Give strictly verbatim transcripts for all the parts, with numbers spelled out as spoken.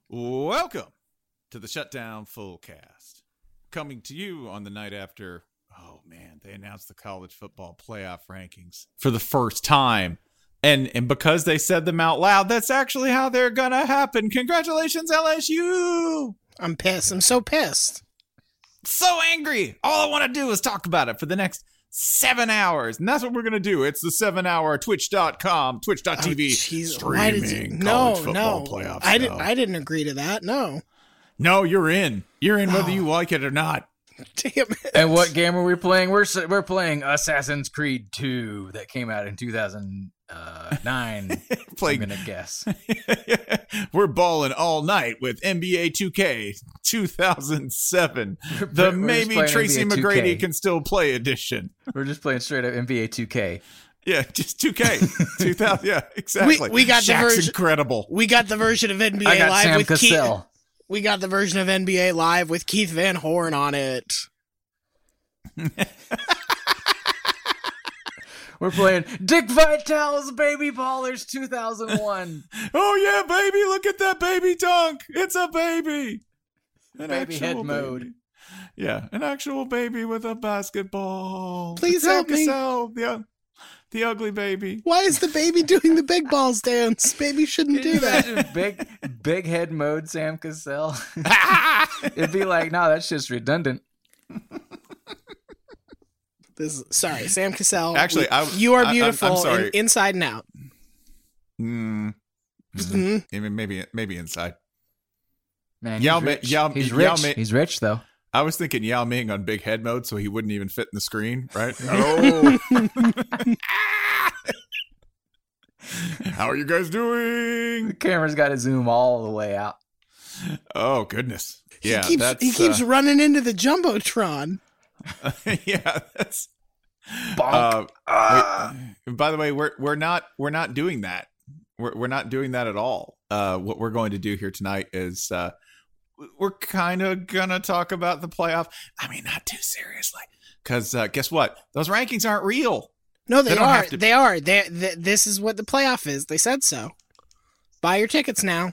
Welcome to the Shutdown Fullcast. Coming to you on the night after, oh man, they announced the college football playoff rankings for the first time. And and because they said them out loud, that's actually how they're going to happen. Congratulations, L S U! I'm pissed. I'm so pissed. So angry. All I want to do is talk about it for the next seven hours. And that's what we're going to do. It's the seven hour twitch dot com, twitch dot t v oh, streaming no, college football no. playoffs. I didn't, I didn't agree to that. No. No, you're in. You're in whether Oh. you like it or not. Damn it. And what game are we playing? We're we're playing Assassin's Creed two that came out in two thousand nine. Playing, I'm gonna guess. We're balling all night with N B A two K two thousand seven. The We're just maybe playing Tracy N B A two McGrady K. can still play edition. We're just playing straight up N B A two K. Yeah, just two K. two thousand. Yeah, exactly. We- we got the Shaq's version- incredible. We got the version of N B A I got Live Sam with Keith. Cassell. We got the version of N B A Live with Keith Van Horn on it. We're playing Dick Vitale's Baby Ballers two thousand one. Oh yeah, baby! Look at that baby dunk. It's a baby. An Baby head actual mode. baby. Yeah, an actual baby with a basketball. Please Sam help me. Cassell, the, the ugly baby. Why is the baby doing the big balls dance? Baby shouldn't do that. Imagine big big head mode Sam Cassell. It'd be like, no, that's just redundant. This is, sorry, Sam Cassell. Actually, we- I- you are I- I'm- I'm beautiful sorry. in- inside and out. Mm. Mhm. Maybe, maybe, maybe inside. Man, Yao he's Mi- rich. Yao- he's Yao rich. Mi- He's rich though. I was thinking Yao Ming on big head mode, so he wouldn't even fit in the screen, right? Oh. How are you guys doing? The camera's got to zoom all the way out. Oh goodness. Yeah, he keeps, that's he keeps uh, running into the Jumbotron. yeah, that's. Bonk. Uh, Ah. wait, by the way, we're we're not we're not doing that. We're we're not doing that at all. Uh, what we're going to do here tonight is uh, we're kind of gonna talk about the playoff. I mean, not too seriously, because uh, guess what? Those rankings aren't real. No, they, They don't are. have to- They are. They, th This is what the playoff is. They said so. Buy your tickets now.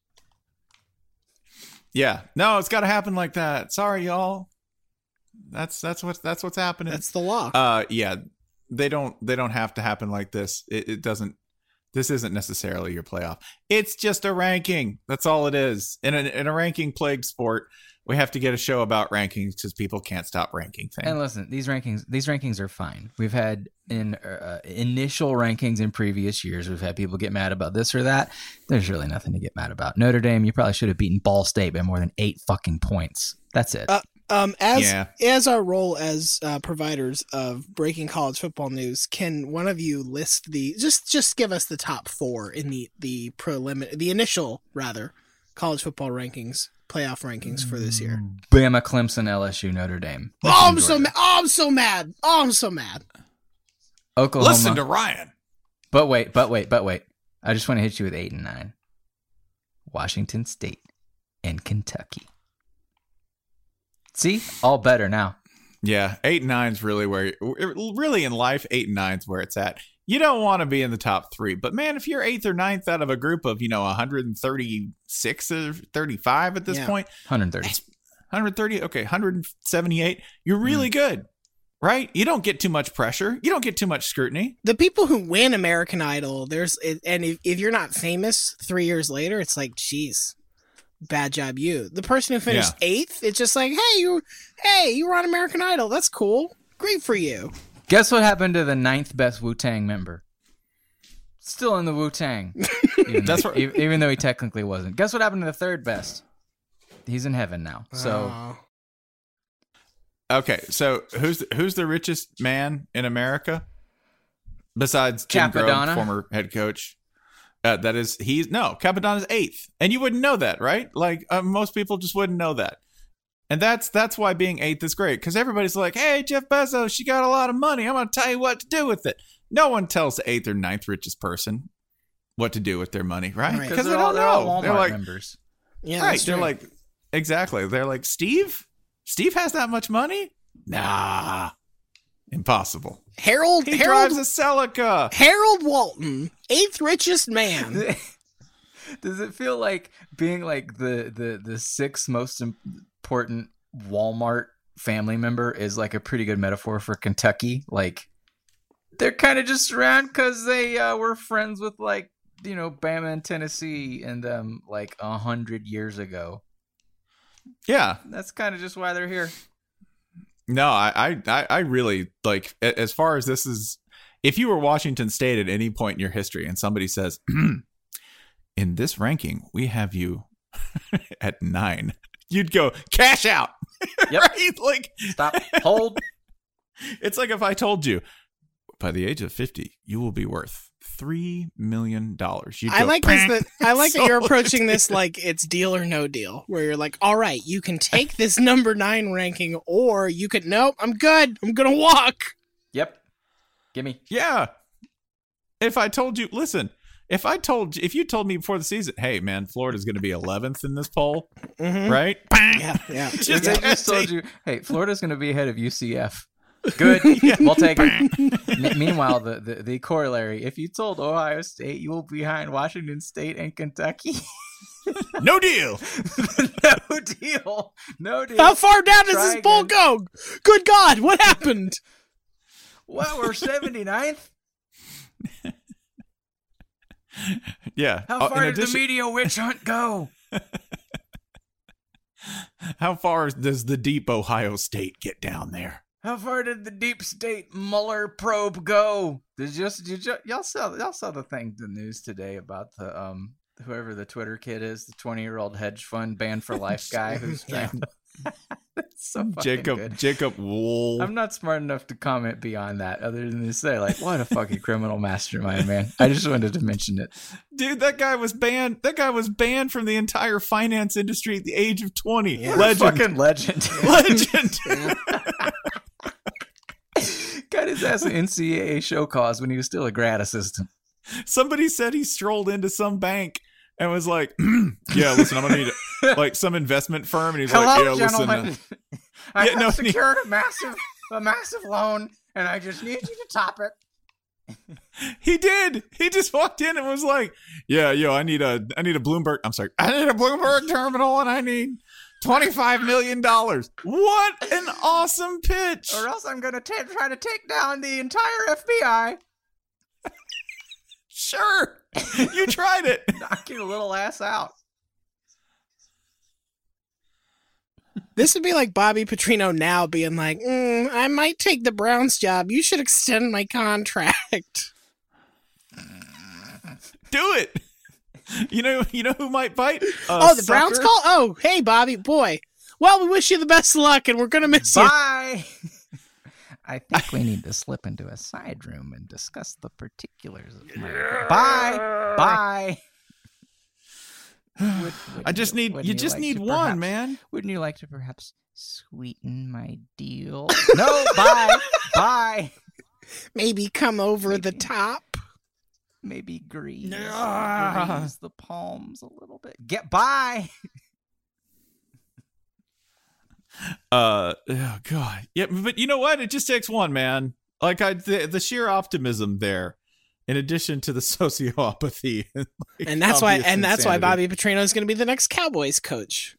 Yeah, no, it's got to happen like that. Sorry, y'all. That's that's what that's what's happening. That's the law. Uh, yeah, they don't they don't have to happen like this. It, it doesn't. This isn't necessarily your playoff. It's just a ranking. That's all it is. In a in a ranking plagued sport, we have to get a show about rankings because people can't stop ranking things. And listen, these rankings, these rankings are fine. We've had in uh, initial rankings in previous years, we've had people get mad about this or that. There's really nothing to get mad about. Notre Dame, you probably should have beaten Ball State by more than eight fucking points. That's it. Uh, Um, as Yeah. as our role as uh, providers of breaking college football news, can one of you list the just just give us the top four in the the preliminary, the initial rather, college football rankings, playoff rankings for this year? Bama, Clemson, L S U, Notre Dame. Oh, I'm so Georgia. mad! Oh, I'm so mad! Oh, I'm so mad! Oklahoma. Listen to Ryan. But wait, but wait, but wait. I just want to hit you with eight and nine. Washington State and Kentucky. See, all better now. Yeah, eight and nine's really where really in life, eight and nine's where it's at. You don't want to be in the top three, but man, if you're eighth or ninth out of a group of you know one hundred thirty-six or thirty-five at this Yeah. point, one hundred thirty. that's one hundred thirty. Okay, one hundred seventy-eight. You're really good, right? You don't get too much pressure. You don't get too much scrutiny. The people who win American Idol, there's and if, if you're not famous three years later, it's like, geez, bad job you. The person who finished eighth, it's just like, hey, you, hey, you were on American Idol. That's cool. Great for you. Guess what happened to the ninth best Wu-Tang member? Still in the Wu-Tang. Even, That's though, right. e- even though he technically wasn't. Guess what happened to the third best? He's in heaven now. So Oh. Okay, so who's the, who's the richest man in America besides Jim Grobe, Capadonna? former head coach? Uh, that is, he's no Capadonna's eighth, and you wouldn't know that, right? Like uh, most people just wouldn't know that, and that's that's why being eighth is great because everybody's like, "Hey, Jeff Bezos, she got a lot of money. I'm going to tell you what to do with it." No one tells the eighth or ninth richest person what to do with their money, right? Right. Because they they're don't all, they're all know. Walmart They're like, members. Yeah, right? that's They're true. like, exactly. They're like, Steve. Steve has that much money? Nah, impossible. Harold He Harold drives a Celica. Harold Walton, eighth richest man. Does it feel like being like the the the sixth most important Walmart family member is like a pretty good metaphor for Kentucky? Like they're kind of just around because they uh, were friends with like you know Bama and Tennessee and um like a hundred years ago. Yeah, that's kind of just why they're here. No, I, I, I really like as far as this is. If you were Washington State at any point in your history, and somebody says, "In this ranking, we have you at nine," you'd go cash out. Yep. Right? Like stop, hold. It's like if I told you by the age of fifty, you will be worth three million dollars. I like this. That I like that you're approaching this like it's deal or no deal, where you're like, all right, you can take this number nine ranking, or you could nope, I'm good, I'm gonna walk. Yep, gimme. Yeah. If I told you, listen, if I told you, if you told me before the season, hey man, Florida's going to be eleventh in this poll, mm-hmm. right? Yeah, yeah. Just, yeah. They just told you, hey, Florida's going to be ahead of U C F. Good. Yeah. We'll take it. M- meanwhile, the, the, the corollary, if you told Ohio State you will be behind Washington State and Kentucky. No deal. No deal. No deal. How far down does Try this poll go? Good God, what happened? Well, we're seventy-ninth. Yeah. How far uh, did addition- the media witch hunt go? How far does the deep Ohio State get down there? How far did the deep state Mueller probe go? Did just did you, y'all saw y'all saw the thing the news today about the um whoever the Twitter kid is, the twenty year old hedge fund banned for life guy who's trying to That's so fucking Jacob good. Jacob Wool. I'm not smart enough to comment beyond that, other than to say like, what a fucking criminal mastermind, man. I just wanted to mention it. Dude, that guy was banned. That guy was banned from the entire finance industry at the age of twenty. Yeah. Legend. Fucking legend. Legend. Got his ass an N C double A show cause when he was still a grad assistant. Somebody said he strolled into some bank and was like, yeah, listen, I'm going to need a, like some investment firm. And he's Hello, like, yeah, gentlemen. listen. Uh, I yeah, have no, secured a massive, a massive loan, and I just need you to top it. He did. He just walked in and was like, yeah, yo, I need a, I need a Bloomberg. I'm sorry. I need a Bloomberg terminal and I need twenty-five million dollars. What an awesome pitch. Or else I'm going to try to take down the entire F B I. Sure. You tried it. Knock your little ass out. This would be like Bobby Petrino now being like, mm, I might take the Browns job. You should extend my contract. Do it. You know, you know who might bite? Uh, oh, the sucker. Browns call? Oh, hey, Bobby, boy. Well, we wish you the best of luck, and we're going to miss you. Bye. I think we need to slip into a side room and discuss the particulars of my... Bye. Bye. Would, would I just you, need, you just like need one, perhaps, man. Wouldn't you like to perhaps sweeten my deal? No, bye. Bye. Maybe come over Maybe. the top. Maybe grease, No. grease the palms a little bit. Get by. Uh, oh God, yeah, but you know what? It just takes one, man. Like I, the, the sheer optimism there, in addition to the sociopathy, like, And that's why, obvious and that's why insanity. Bobby Petrino is going to be the next Cowboys coach.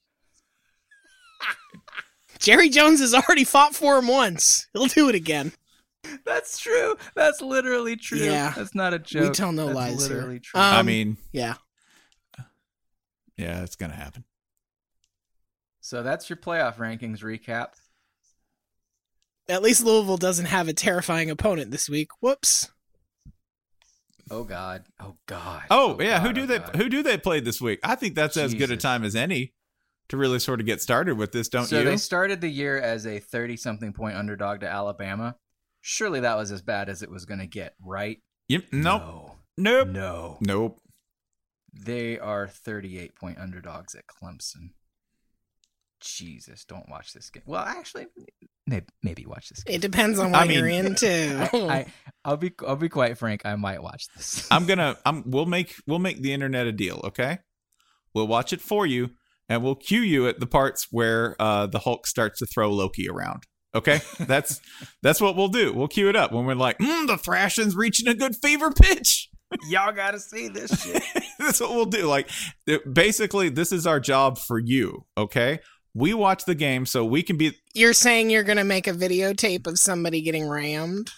Jerry Jones has already fought for him once. He'll do it again. That's true. That's literally true. Yeah. That's not a joke. We tell no That's lies here. literally true. Um, I mean, Yeah. yeah, it's gonna happen. So that's your playoff rankings recap. At least Louisville doesn't have a terrifying opponent this week. Whoops. Oh God. Oh God. Oh, yeah, God, who do oh, they God. who do they play this week? I think that's as good a Jesus. time as any to really sort of get started with this, don't So you? they started the year as a thirty-something point underdog to Alabama. Surely that was as bad as it was going to get, right? Yep. Nope. No. Nope. No. Nope. They are thirty-eight point underdogs at Clemson. Jesus, don't watch this game. Well, actually, maybe, maybe watch this game. It depends on what I mean- you're into. I, I'll be I'll be quite frank. I might watch this. I'm gonna. I'm. We'll make. We'll make the internet a deal. Okay. We'll watch it for you, and we'll cue you at the parts where uh, the Hulk starts to throw Loki around. Okay. That's that's what we'll do. We'll cue it up when we're like, mm, the thrashing's reaching a good fever pitch. Y'all gotta see this shit. That's what we'll do. Like, basically, this is our job for you, okay? We watch the game so we can be... You're saying you're going to make a videotape of somebody getting rammed?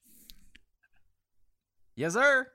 Yes, sir.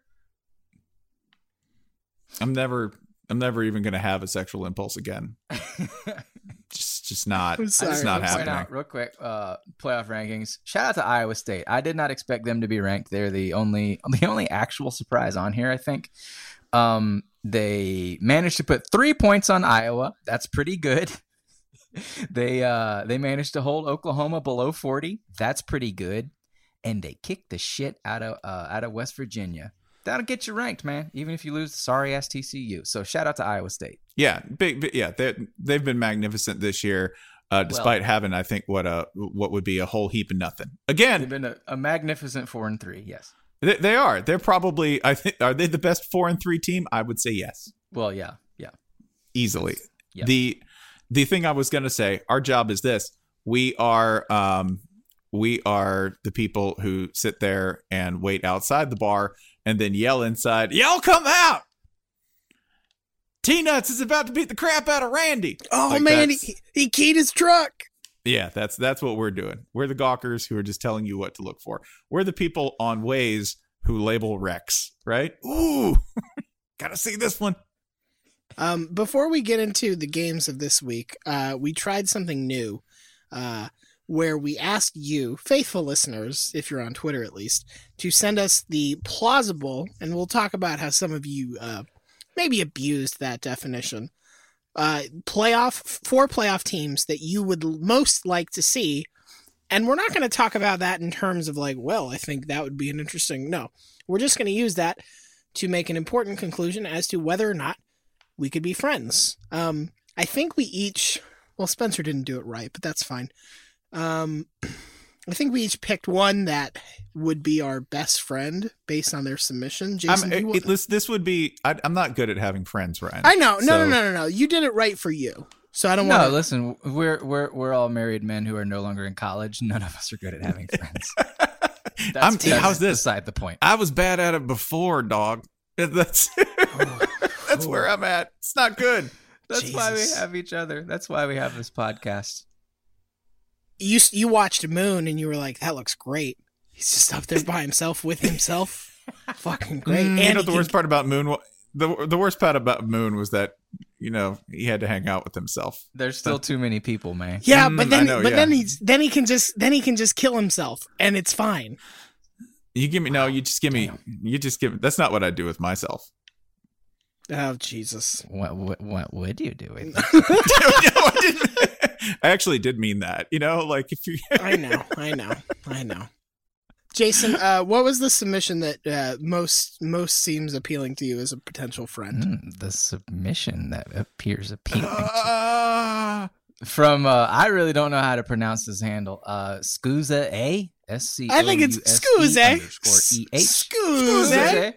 I'm never... I'm never even going to have a sexual impulse again. just, just not. I'm sorry. It's not Point happening. out real quick, uh, playoff rankings. Shout out to Iowa State. I did not expect them to be ranked. They're the only, the only actual surprise on here, I think. Um, they managed to put three points on Iowa. That's pretty good. they, uh, they managed to hold Oklahoma below forty. That's pretty good. And they kicked the shit out of, uh, out of West Virginia. That'll get you ranked, man. Even if you lose, sorry ass T C U. So shout out to Iowa State. Yeah, big, big yeah. They they've been magnificent this year, uh, despite well, having I think what a what would be a whole heap of nothing. Again, they've been a, a magnificent four and three. Yes, they, they are. They're probably. I think are they the best four and three team? I would say yes. Well, yeah, yeah, easily. Yeah. The the thing I was gonna say. Our job is this. We are um we are the people who sit there and wait outside the bar. And then yell inside, y'all come out! T-Nuts is about to beat the crap out of Randy. Oh, like man, he, he keyed his truck. Yeah, that's that's what we're doing. We're the gawkers who are just telling you what to look for. We're the people on Waze who label wrecks, right? Ooh, gotta see this one. Um, before we get into the games of this week, uh, we tried something new. Uh, where we asked you, faithful listeners, if you're on Twitter at least, to send us the plausible, and we'll talk about how some of you uh, maybe abused that definition, uh, playoff, four playoff teams that you would most like to see. And we're not going to talk about that in terms of like, well, I think that would be an interesting... No, we're just going to use that to make an important conclusion as to whether or not we could be friends. Um, I think we each... Well, Spencer didn't do it right, but that's fine. Um, I think we each picked one that would be our best friend based on their submission. Jason, it, want- it, this, this would be. I, I'm not good at having friends, Ryan. I know. No, so. no, no, no, no. You did it right for you. So I don't no, want. No, listen. We're we're we're all married men who are no longer in college. None of us are good at having friends. That's, I'm. that's How's this? Beside the point. I was bad at it before, dog. That's that's where I'm at. It's not good. That's Jesus. why we have each other. That's why we have this podcast. You you watched Moon and you were like, that looks great. He's just up there by himself with himself. Fucking great. Mm, and you know the he, worst part about Moon. The the worst part about Moon was that you know he had to hang out with himself. There's still too many people, man. Yeah, Mm, but then know, but yeah. then he's then he can just then he can just kill himself and it's fine. You give me no. You just give me. You just give. That's not what I do with myself. Oh Jesus! What what, what would you do with no, I didn't. I actually did mean that. You know, like if you. I know, I know, I know. Jason, uh, what was the submission that uh, most most seems appealing to you as a potential friend? Mm, the submission that appears appealing. Uh, From uh, I really don't know how to pronounce this handle. Uh, Scuza A S C. I think it's Scuza. Scuza.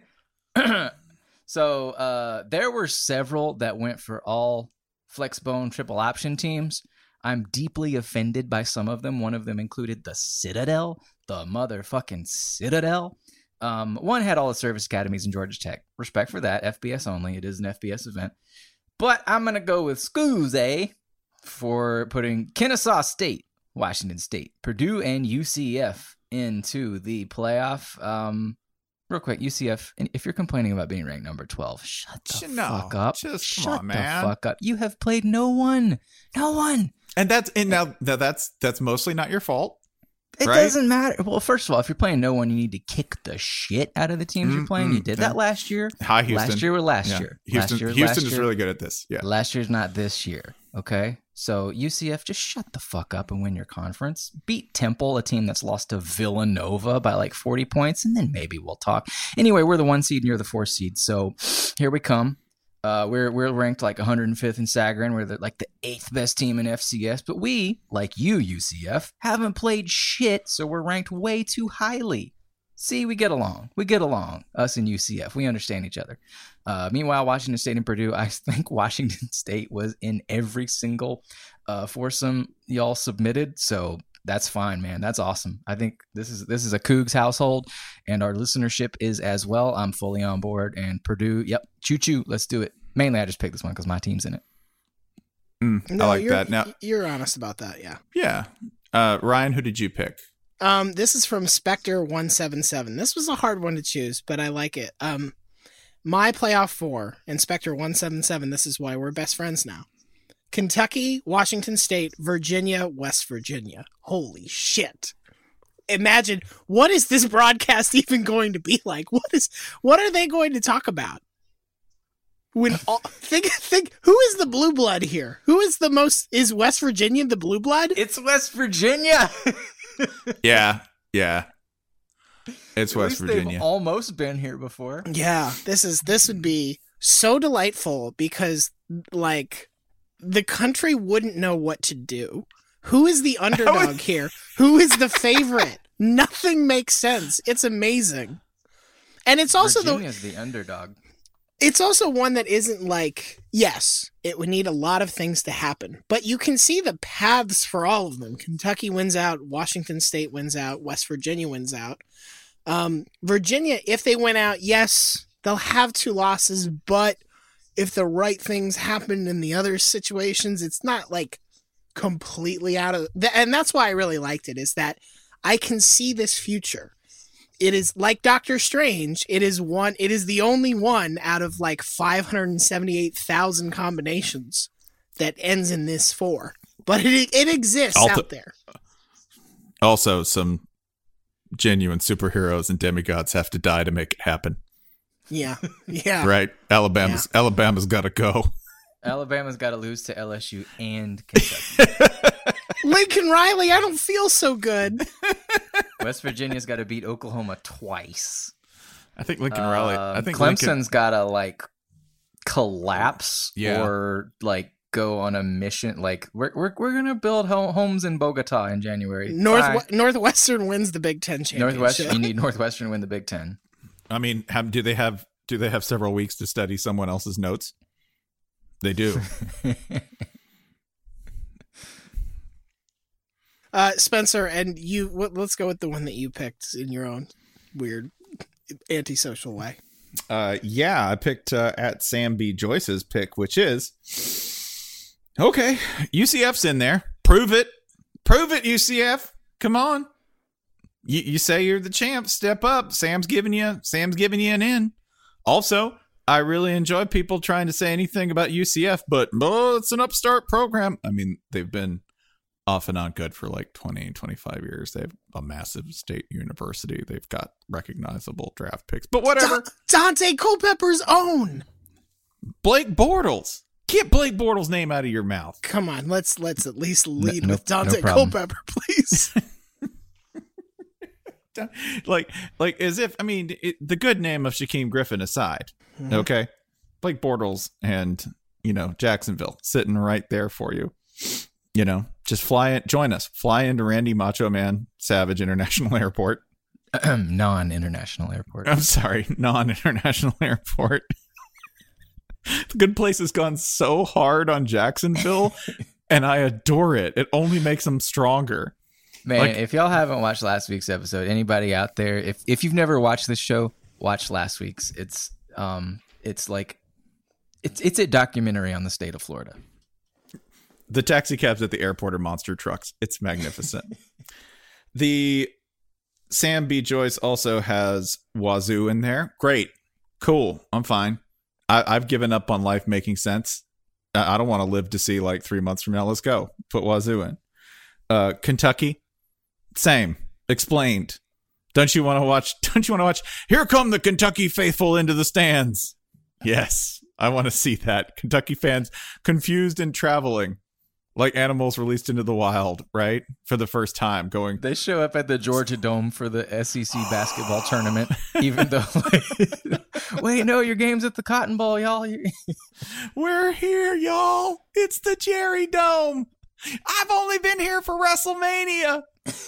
So uh, there were several that went for all Flexbone triple option teams. I'm deeply offended by some of them. One of them included the Citadel, the motherfucking Citadel. Um, one had all the service academies in Georgia Tech. Respect for that. F B S only. It is an F B S event. But I'm going to go with Scuza for putting Kennesaw State, Washington State, Purdue, and U C F into the playoff. Um, real quick, U C F, if you're complaining about being ranked number twelve, shut the no, fuck up. Just shut come on, the man. fuck up. You have played no one. No one. And that's and now, now that's that's mostly not your fault. It right? doesn't matter. Well, first of all, if you're playing no one, you need to kick the shit out of the teams Mm, you're playing. mm, You did yeah. that last year. Hi, Houston. Last year or last Yeah. year? Houston, last year, Houston last is year. really good at this. Yeah. Last year's not this year, okay? So U C F, just shut the fuck up and win your conference. Beat Temple, a team that's lost to Villanova by like forty points, and then maybe we'll talk. Anyway, we're the one seed and you're the four seed, so here we come. Uh, we're we're ranked like one hundred fifth in Sagarin. We're the, like the eighth best team in F C S, but we, like you, U C F, haven't played shit, so we're ranked way too highly. See, we get along. We get along, us and U C F. We understand each other. Uh, meanwhile, Washington State and Purdue, I think Washington State was in every single uh, foursome y'all submitted. So that's fine, man. That's awesome. I think this is this is a Cougs household, and our listenership is as well. I'm fully on board. And Purdue, yep, choo choo, let's do it. Mainly, I just picked this one because my team's in it. Mm, No, I like you're, that. Now, you're honest about that, yeah. yeah, uh, Ryan, who did you pick? Um, this is from Spectre one seven seven. This was a hard one to choose, but I like it. Um, my playoff four, and Spectre one seven seven. This is why we're best friends now. Kentucky, Washington State, Virginia, West Virginia. Holy shit. Imagine, what is this broadcast even going to be like? What is what are they going to talk about? When all, think think who is the blue blood here? Who is the most is West Virginia the blue blood? It's West Virginia. Yeah, yeah. It's At West least Virginia. They've almost been here before. Yeah, this is this would be so delightful because like the country wouldn't know what to do. Who is the underdog here? Who is the favorite? Nothing makes sense. It's amazing. And it's also Virginia's the the underdog. it's also one that isn't like, yes, it would need a lot of things to happen, but you can see the paths for all of them. Kentucky wins out, Washington State wins out, West Virginia wins out. Um, Virginia, if they win out, yes, they'll have two losses, but if the right things happen in the other situations, it's not like completely out of, and that's why I really liked it, is that I can see this future. It is like Doctor Strange. It is one. It is the only one out of like five hundred seventy-eight thousand combinations that ends in this four. But it it exists Alto- out there. Also, some genuine superheroes and demigods have to die to make it happen. Yeah, yeah. Right? Alabama's Alabama's got to go. Alabama's got to lose to L S U and Kentucky. Lincoln Riley, I don't feel so good. West Virginia's got to beat Oklahoma twice. I think Lincoln Riley. I Um, think Clemson's Lincoln, got to like collapse Yeah. or like go on a mission. Like we're we're we're gonna build ho- homes in Bogota in January. North Bye. Northwestern wins the Big Ten championship. Northwestern. You need Northwestern to win the Big Ten. I mean, have, do they have do they have several weeks to study someone else's notes? They do. Uh, Spencer, and you. What, let's go with the one that you picked in your own weird antisocial way. Uh, yeah, I picked uh, at Sam B. Joyce's pick, which is okay. U C F's in there. Prove it. Prove it, U C F. Come on. You you say you're the champ. Step up. Sam's giving you. Sam's giving you an in. Also, I really enjoy people trying to say anything about U C F, but oh, it's an upstart program. I mean, they've been off and on good for like twenty, twenty-five years. They have a massive state university. They've got recognizable draft picks, but whatever. Da- Dante Culpepper's own. Blake Bortles. Get Blake Bortles' name out of your mouth. Come on, let's let's at least lead no- with Dante no problem. Culpepper, please. like, like as if, I mean, it, the good name of Shaquem Griffin aside, Mhm. okay? Blake Bortles and, you know, Jacksonville sitting right there for you. You know, just fly it, join us. Fly into Randy Macho Man Savage International Airport. Non-international airport. I'm sorry, non-international airport. The Good Place has gone so hard on Jacksonville, and I adore it. It only makes them stronger. Man, Like- if y'all haven't watched last week's episode, anybody out there, if if you've never watched this show, watch last week's. It's um, it's like, it's it's a documentary on the state of Florida. The taxi cabs at the airport are monster trucks. It's magnificent. The Sam B. Joyce also has Wazoo in there. Great. Cool. I'm fine. I, I've given up on life making sense. I, I don't want to live to see like three months from now. Let's go. Put Wazoo in. Uh, Kentucky. Same. Explained. Don't you want to watch? Don't you want to watch? Here come the Kentucky faithful into the stands. Yes. I want to see that. Kentucky fans confused and traveling. Like animals released into the wild, right? For the first time, going. They show up at the Georgia Dome for the S E C basketball tournament, even though, like, wait, no, your game's at the Cotton Bowl, y'all. We're here, y'all. It's the Jerry Dome. I've only been here for WrestleMania.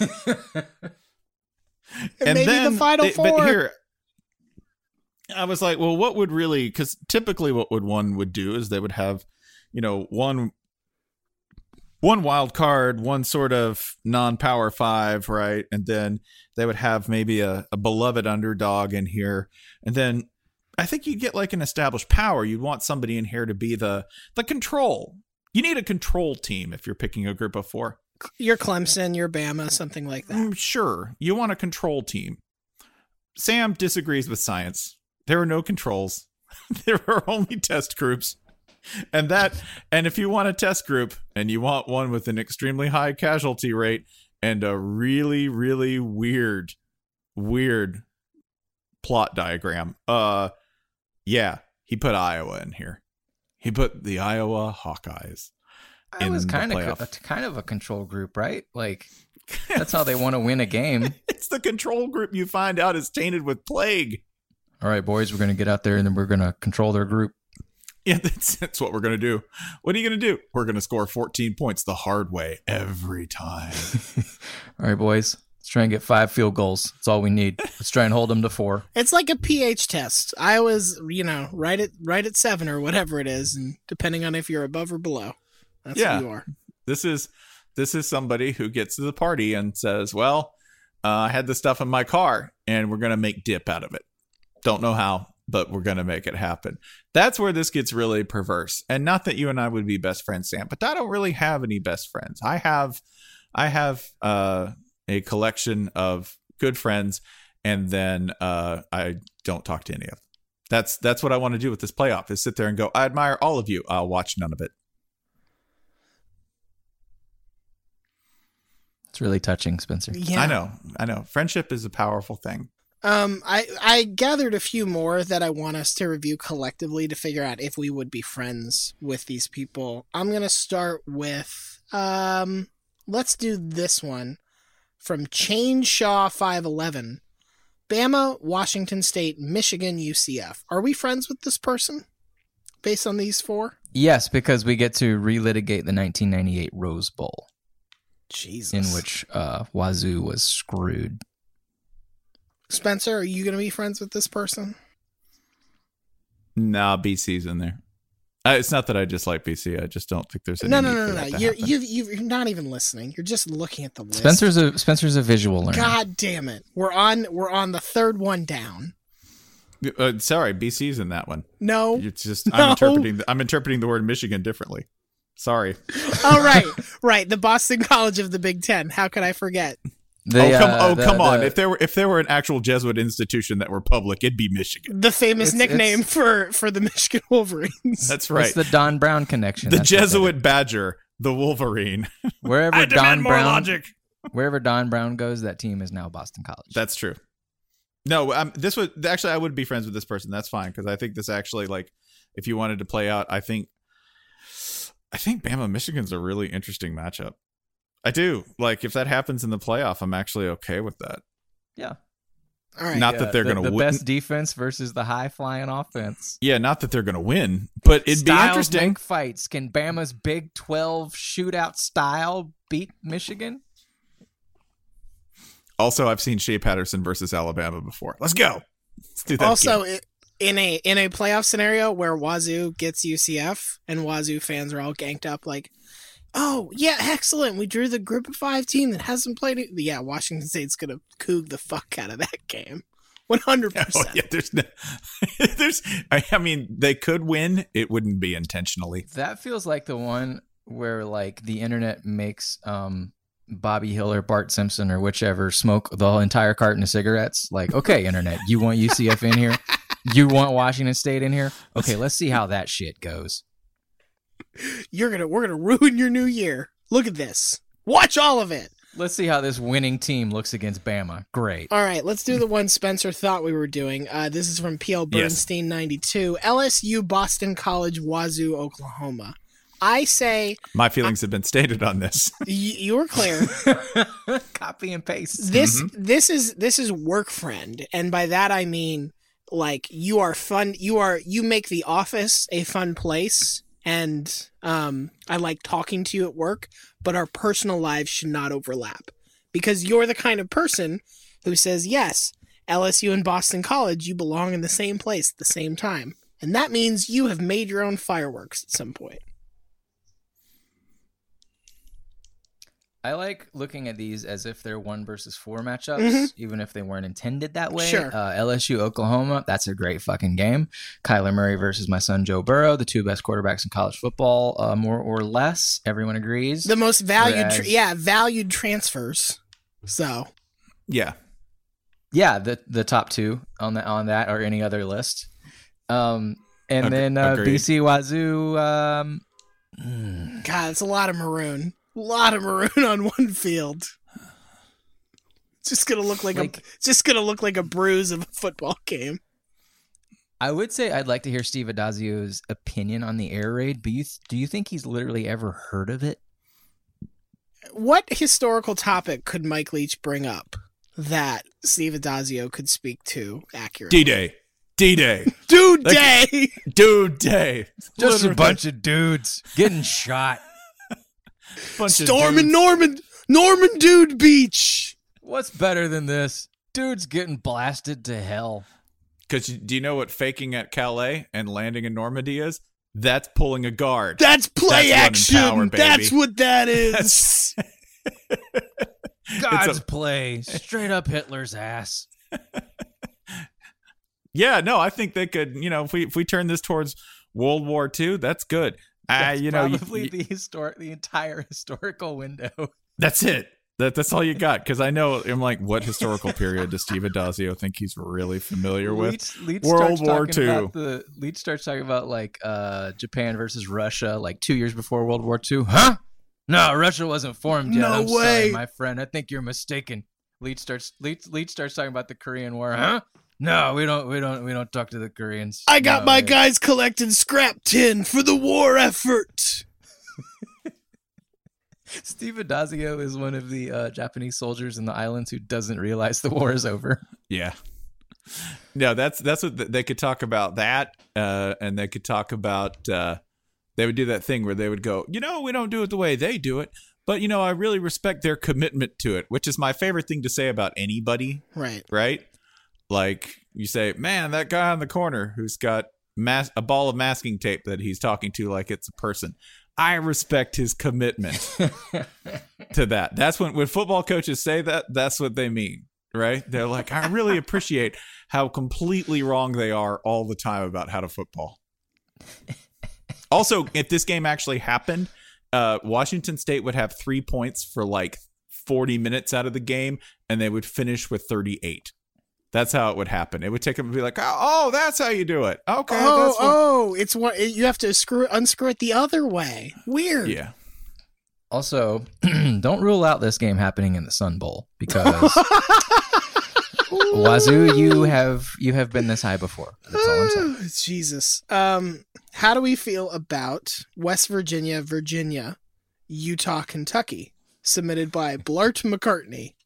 And maybe the Final they- Four. But here, I was like, well, what would really? Because typically, what would one would do is they would have, you know, one. one wild card, one sort of non-power five, right? And then they would have maybe a, a beloved underdog in here. And then I think you'd get like an established power. You'd want somebody in here to be the the control. You need a control team if you're picking a group of four. You're Clemson, you're Bama, something like that. Mm, sure. You want a control team. Sam disagrees with science. There are no controls. There are only test groups. And that, and if you want a test group and you want one with an extremely high casualty rate and a really, really weird, weird plot diagram, uh, yeah, he put Iowa in here. He put the Iowa Hawkeyes. It was kind of a, kind of a control group, right? Like that's how they want to win a game. It's the control group you find out is tainted with plague. All right, boys, we're going to get out there and then we're going to control their group. Yeah, that's, that's what we're going to do. What are you going to do? We're going to score fourteen points the hard way every time. All right, boys, let's try and get five field goals. That's all we need. Let's try and hold them to four. It's like a pH test. Iowa's, you know, right at right at seven or whatever it is, and depending on if you're above or below, that's yeah. who you are. This is this is somebody who gets to the party and says, well, uh, I had this stuff in my car, and we're going to make dip out of it. Don't know how, but we're going to make it happen. That's where this gets really perverse. And not that you and I would be best friends, Sam, but I don't really have any best friends. I have I have uh, a collection of good friends, and then uh, I don't talk to any of them. That's that's what I want to do with this playoff, is sit there and go, I admire all of you. I'll watch none of it. It's really touching, Spencer. Yeah. I know. I know. Friendship is a powerful thing. Um, I, I gathered a few more that I want us to review collectively to figure out if we would be friends with these people. I'm going to start with, um, let's do this one from Chainshaw five eleven. Bama, Washington State, Michigan, U C F. Are we friends with this person based on these four? Yes, because we get to relitigate the nineteen ninety-eight Rose Bowl. Jesus. In which uh, Wazoo was screwed. Spencer, are you going to be friends with this person? Nah, B C's in there. Uh, it's not that I dislike B C. I just don't think there's any no, no, need no, for no, that no. to You're, happen. you've, you've, you're not even listening. You're just looking at the list. Spencer's a Spencer's a visual learner. God damn it! We're on we're on the third one down. Uh, sorry, B C's in that one. No, It's just No. I'm interpreting. The, I'm interpreting the word Michigan differently. Sorry. oh right, right. The Boston College of the Big Ten. How could I forget? They, oh come! uh, oh the- come on! the- If there were if there were an actual Jesuit institution that were public, it'd be Michigan. The famous It's- nickname it's- for for the Michigan Wolverines. That's right. It's the Don Brown connection. the That's what that Jesuit Badger, the Wolverine. is. Wherever I Don demand more Brown, logic. wherever Don Brown goes, that team is now Boston College. That's true. No, um, this would actually I would be friends with this person. That's fine because I think this actually like if you wanted to play out, I think I think Bama Michigan's a really interesting matchup. I do. Like if that happens in the playoff, I'm actually okay with that. yeah. All right. Not Yeah, that they're the, going to the win. best defense versus the high flying offense. Yeah, not that they're going to win, but it'd Styles be interesting. make fights. Can Bama's Big twelve shootout style beat Michigan? Also, I've seen Shea Patterson versus Alabama before. Let's go. Let's do that. Also, game. i- in a in a playoff scenario where Wazoo gets U C F and Wazoo fans are all ganked up, like, oh yeah, excellent, we drew the group of five team that hasn't played it. Yeah, Washington State's gonna coog the fuck out of that game, one hundred Oh, percent. yeah, there's no, there's. I, I mean, they could win. It wouldn't be intentionally. That feels like the one where like the internet makes um Bobby Hill or Bart Simpson or whichever smoke the whole entire carton of cigarettes. Like, okay, internet, you want U C F in here? You want Washington State in here? Okay, let's see how that shit goes. You're gonna we're gonna ruin your new year. Look at this. Watch all of it. Let's see how this winning team looks against Bama. Great. All right, let's do the one Spencer thought we were doing. Uh, this is from P L Yes. Bernstein ninety-two. L S U, Boston College, Wazoo, Oklahoma. I say My feelings have been stated on this. y- you were clear. Copy and paste. This this is this is work friend, and by that I mean like you are fun. You are you make the office a fun place, and um, I like talking to you at work. But our personal lives should not overlap because you're the kind of person who says yes, L S U and Boston College, you belong in the same place at the same time, and that means you have made your own fireworks at some point. I like looking at these as if they're one versus four matchups, Mhm. even if they weren't intended that way. Sure. Uh, L S U, Oklahoma, that's a great fucking game. Kyler Murray versus my son Joe Burrow, the two best quarterbacks in college football, uh, more or less. Everyone agrees. The most valued, tra- Whereas- yeah, valued transfers. So Yeah. Yeah, the the top two on the on that or any other list. Um, and Ag- then uh, agreed. B C Wazoo. Um, mm, God, it's a lot of maroon. A lot of maroon on one field. It's just gonna look like, Like- a it's just gonna look like a bruise of a football game. I would say I'd like to hear Steve Adazio's opinion on the air raid, but you th- do you think he's literally ever heard of it? What historical topic could Mike Leach bring up that Steve Adazio could speak to accurately? D-Day. D-Day. Dude Like- Day! Dude Day. Just a Literally. bunch of dudes getting shot. Bunch of Storm and dudes. Norman Norman Dude Beach. What's better than this? Dudes getting blasted to hell. Because do you know what faking at Calais and landing in Normandy is? That's pulling a guard. That's play That's running action. power, baby. That's what that is. God's a- play. Straight up Hitler's ass. Yeah, no, I think they could. You know, if we if we turn this towards World War Two, that's good. Uh, That's you know, you- probably you- the historic, the entire historical window. that's it. That that's all you got. Because I know I'm like, what historical period does Steve Adazio think he's really familiar with? Leach, Leach World starts War talking Two. About the Leach starts talking about like uh, Japan versus Russia, like two years before World War Two. Huh? No, Russia wasn't formed yet. No I'm way. sorry, my friend. I think you're mistaken. Leach starts Leach, Leach starts talking about the Korean War. Huh? No, we don't. We don't. We don't talk to the Koreans. I got No, my they- guys collecting scrap tin for the war effort. Steve Adazio is one of the uh, Japanese soldiers in the islands who doesn't realize the war is over. Yeah. No, that's that's what th- they could talk about that, uh, and they could talk about. Uh, they would do that thing where they would go, you know, we don't do it the way they do it, but you know, I really respect their commitment to it, which is my favorite thing to say about anybody. Right. Right? Like you say, man, that guy on the corner who's got mas- a ball of masking tape that he's talking to like it's a person. I respect his commitment to that. That's when when football coaches say that, that's what they mean, right? They're like, I really appreciate how completely wrong they are all the time about how to football. Also, if this game actually happened, uh, Washington State would have three points for like forty minutes out of the game, and they would finish with thirty-eight. That's how it would happen. It would take them to be like, oh, oh that's how you do it. Okay. Oh, that's what- oh, it's what you have to screw unscrew it the other way. Weird. Yeah. Also, don't rule out this game happening in the Sun Bowl because Wazoo, you have you have been this high before. That's all I'm saying. Jesus. Um, how do we feel about West Virginia, Virginia, Utah, Kentucky, submitted by Blart McCartney?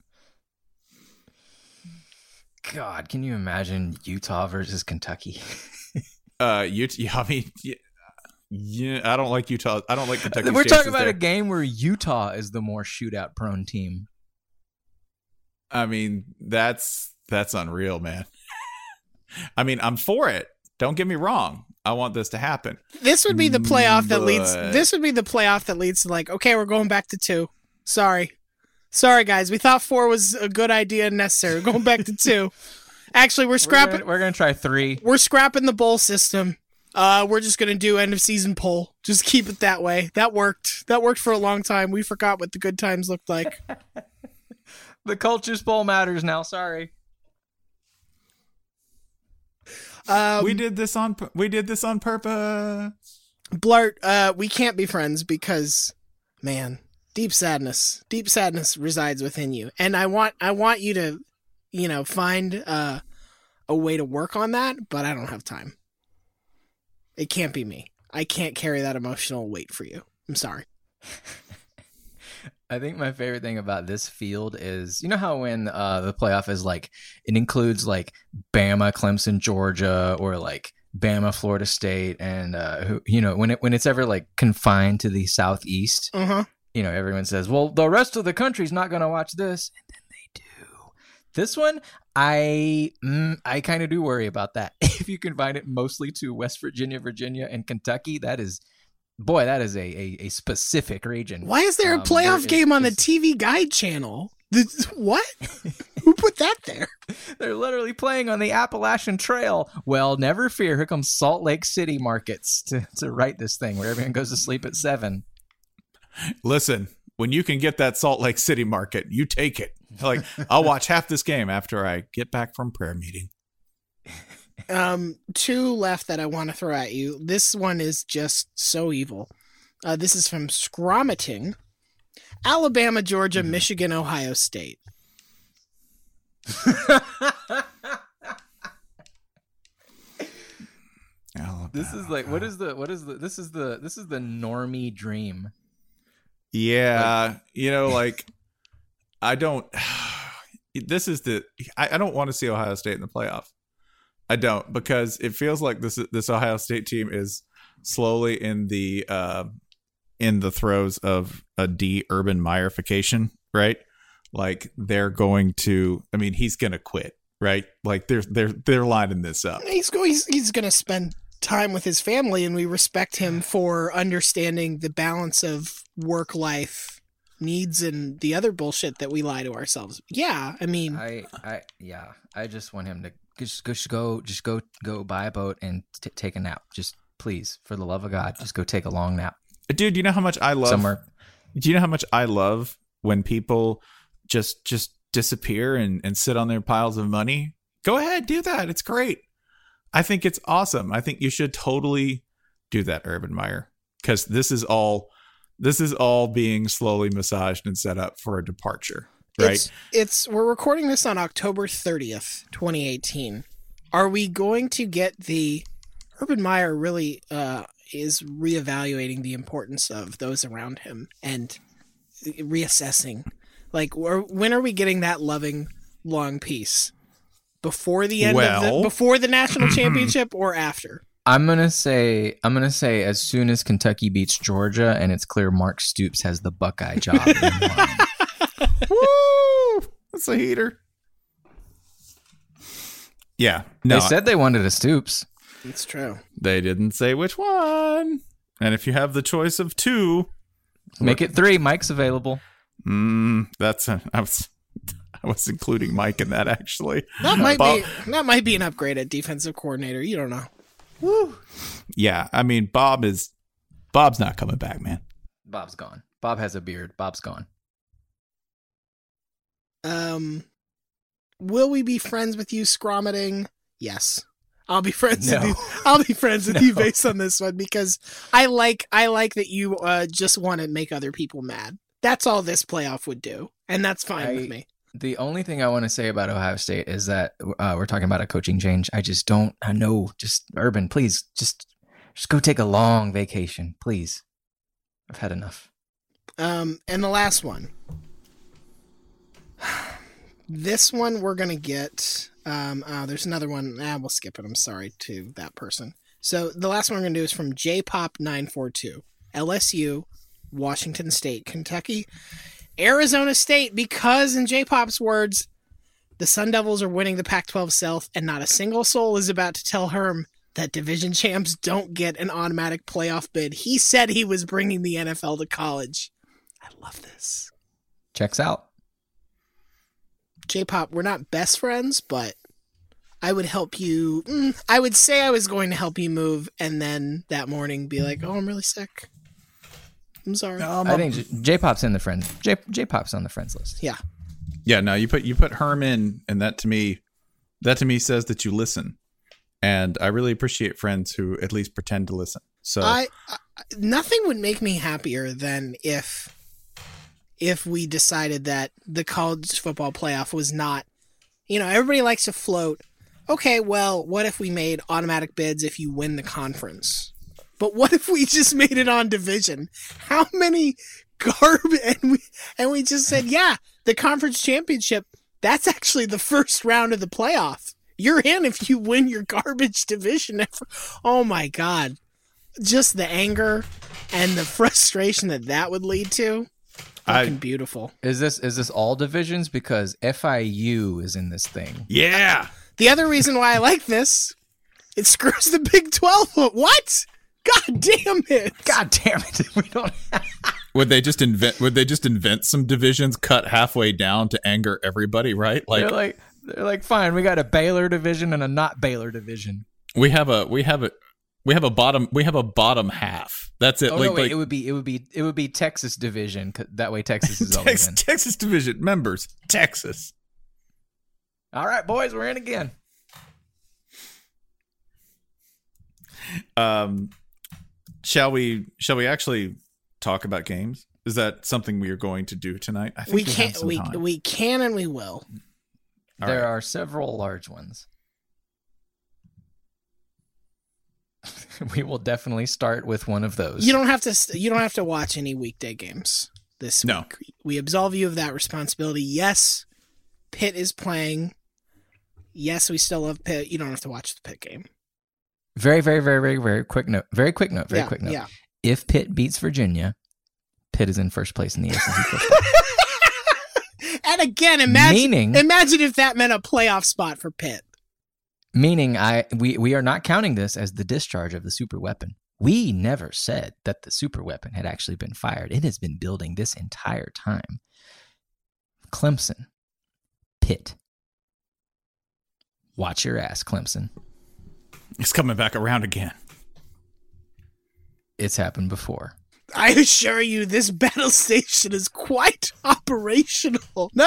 God, can you imagine Utah versus Kentucky? Uh, you, yeah, I mean, yeah, yeah, I don't like Utah. I don't like Kentucky. We're talking about a game where Utah is the more shootout prone team. I mean, that's that's unreal, man. I mean, I'm for it. Don't get me wrong. I want this to happen. This would be the playoff that leads. But- This would be the playoff that leads to like, okay, we're going back to two. Sorry, sorry, guys. We thought four was a good idea and necessary. We're going back to two. Actually, we're scrapping. We're gonna, we're gonna try three. We're scrapping the bowl system. Uh, we're just gonna do end of season poll. Just keep it that way. That worked. That worked for a long time. We forgot what the good times looked like. The Cultures Bowl matters now. Sorry. Um, we did this on. pu- We did this on purpose. Blart, uh, we can't be friends because, man, deep sadness, deep sadness resides within you, and I want, I want you to, you know, find uh, a way to work on that, but I don't have time. It can't be me. I can't carry that emotional weight for you. I'm sorry. I think my favorite thing about this field is, you know how when uh, the playoff is like, it includes like Bama, Clemson, Georgia, or like Bama, Florida State, and uh, who, you know, when it when it's ever like confined to the Southeast, Uh huh. you know, everyone says, well, the rest of the country's not going to watch this, and then they do. This one, I mm, I kind of do worry about that. If you confine it mostly to West Virginia, Virginia, and Kentucky, that is Boy, that is a a, a specific region. Why is there a Um, playoff there game is- on the is- T V Guide channel? The, what? Who put that there? They're literally playing on the Appalachian Trail. Well, never fear. Here comes Salt Lake City markets to, to write this thing where everyone goes to sleep at seven. Listen, when you can get that Salt Lake City market, you take it. Like, I'll watch half this game after I get back from prayer meeting. Um, two left that I want to throw at you. This one is just so evil. Uh, this is from Scromiting. Alabama, Georgia, Mhm. Michigan, Ohio State. This is like what is the what is the this is the this is the normie dream. Yeah, you know, like I don't. This is the. I, I don't want to see Ohio State in the playoff. I don't, because it feels like this this Ohio State team is slowly in the uh, in the throes of a de Urban Meyerification, right? Like they're going to. I mean, he's going to quit, right? Like they're they're they're lining this up. He's going. He's, he's going to spend time with his family, and we respect him for understanding the balance of work life needs and the other bullshit that we lie to ourselves. Yeah, I mean, I I yeah. I just want him to just go just go just go go buy a boat and t- take a nap. Just please, for the love of God, just go take a long nap Dude, you know how much I love somewhere. Do you know how much I love when people just just disappear and, and sit on their piles of money? Go ahead, do that. It's great. I think it's awesome. I think you should totally do that, Urban Meyer, because this is all this is all being slowly massaged and set up for a departure, right? It's, it's we're recording this on October thirtieth, twenty eighteen. Are we going to get the Urban Meyer really uh, is reevaluating the importance of those around him and reassessing? Like, or, when are we getting that loving long peace? Before the end of Well- the before the national championship or after? I'm gonna say I'm gonna say as soon as Kentucky beats Georgia and it's clear Mark Stoops has the Buckeye job. in mind. Woo! That's a heater. Yeah. No, They said they wanted a Stoops. It's true. they didn't say which one. And if you have the choice of two, Make it three. Mike's available. mm, that's a, I was I was including Mike in that actually. That might Bob- be that might be an upgrade at defensive coordinator. You don't know. Woo. Yeah, I mean Bob is Bob's not coming back, man. Bob's gone. Bob has a beard. Bob's gone. Um, will we be friends with you, Scromiting? Yes, I'll be friends No. with you. I'll be friends with you No. based on this one because I like I like that you uh, just want to make other people mad. That's all this playoff would do, and that's fine I- with me. The only thing I want to say about Ohio State is that uh, we're talking about a coaching change. I just don't. I know. Just Urban, please, just just go take a long vacation, please. I've had enough. Um, and the last one. This one we're gonna get. Um, oh, there's another one. Ah, we'll skip it. I'm sorry to that person. So the last one we're gonna do is from J Pop nine four two. L S U, Washington State, Kentucky, Arizona State. Because in J Pop's words, the Sun Devils are winning the Pac twelve South, and not a single soul is about to tell Herm that division champs don't get an automatic playoff bid. He said he was bringing the N F L to college. I love this. Checks out. J-Pop, we're not best friends, but I would help you. Mm, I would say I was going to help you move, and then that morning be like, "Oh, I'm really sick. I'm sorry." I think J- J-Pop's in the friends. J- J-Pop's on the friends list. Yeah. Yeah, no, you put you put Herm in, and that to me, that to me says that you listen, and I really appreciate friends who at least pretend to listen. So I, I nothing would make me happier than if if we decided that the college football playoff was not, you know, everybody likes to float. Okay, well, what if we made automatic bids if you win the conference? But what if we just made it on division? How many garbage and we and we just said, yeah, the conference championship, that's actually the first round of the playoff. You're in if you win your garbage division. Oh my God. Just the anger and the frustration that that would lead to. I- Fucking beautiful. Is this is this all divisions? Because F I U is in this thing. yeah, The other reason why I like this, it screws the Big twelve. What? God damn it! God damn it! We don't. Have- Would they just invent? Would they just invent some divisions cut halfway down to anger everybody? Right? Like, they're like, they're like, fine. We got a Baylor division and a not Baylor division. we have a we have a we have a bottom we have a bottom half. That's it. Oh like, no, wait, like it would be it would be it would be Texas division. 'Cause that way, Texas is always Texas, in. Texas division members. Texas. All right, boys, we're in again. Um, shall we? Shall we actually talk about games? Is that something we are going to do tonight? I think We we have can some we time. we can and we will. All There right. are several large ones. We will definitely start with one of those. You don't have to. st- You don't have to watch any weekday games this No. week. We absolve you of that responsibility. Yes, Pitt is playing. Yes, we still love Pitt. You don't have to watch the Pitt game. Very, very, very, very, very quick note. Very quick note. Very yeah, quick note. Yeah. If Pitt beats Virginia, Pitt is in first place in the S and P football. And again, imagine Meaning- imagine if that meant a playoff spot for Pitt. Meaning, I we we are not counting this as the discharge of the super weapon. We never said that the super weapon had actually been fired. It has been building this entire time. Clemson, Pitt. Watch your ass, Clemson. It's coming back around again. It's happened before. I assure you, this battle station is quite operational. No.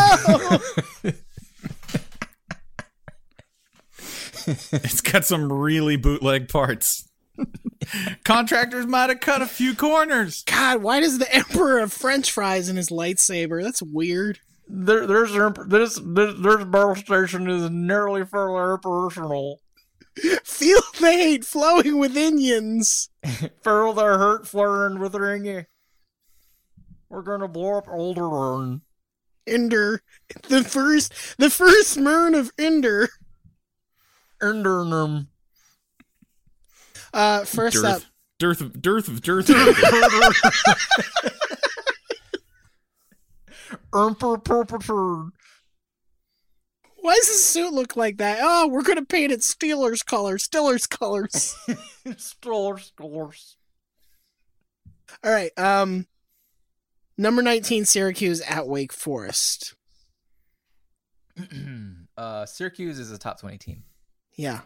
It's got some really bootleg parts. Contractors might have cut a few corners. God, why does the Emperor have French fries in his lightsaber? That's weird. There, there's this there's battle station is nearly fairly operational. Feel the hate flowing with Indians. Feel the hurt flaring within you. We're gonna blow up Alderaan. Ender, the first, the first Mern of Ender. Endernum. Uh, first up, Dearth of dearth of dearth of Emperor Perpetude. why does his suit look like that? Oh, we're gonna paint it Steelers colors. Steelers colors. Stores, stores. All right. Um, number nineteen, Syracuse at Wake Forest. uh, Syracuse is a top twenty team. Yeah.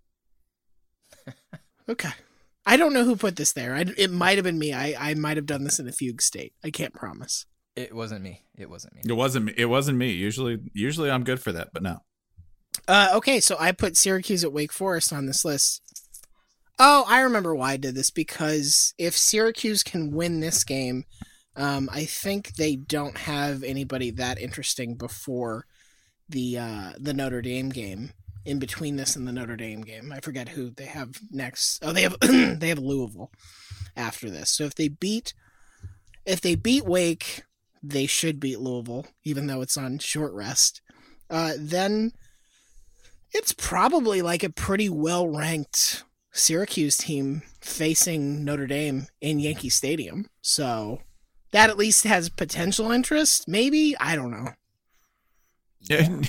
Okay. I don't know who put this there. I, it might have been me. I, I might have done this in a fugue state. I can't promise. It wasn't me. It wasn't me. It wasn't me. It wasn't me. Usually, usually I'm good for that, but no. Uh, okay, so I put Syracuse at Wake Forest on this list. Oh, I remember why I did this, because if Syracuse can win this game, um, I think they don't have anybody that interesting before the uh, the Notre Dame game. In between this and the Notre Dame game, I forget who they have next. Oh, they have they have Louisville after this. So if they beat if they beat Wake, they should beat Louisville, even though it's on short rest. Uh, then it's probably like a pretty well-ranked Syracuse team facing Notre Dame in Yankee Stadium. So that at least has potential interest. Maybe, I don't know. Yeah,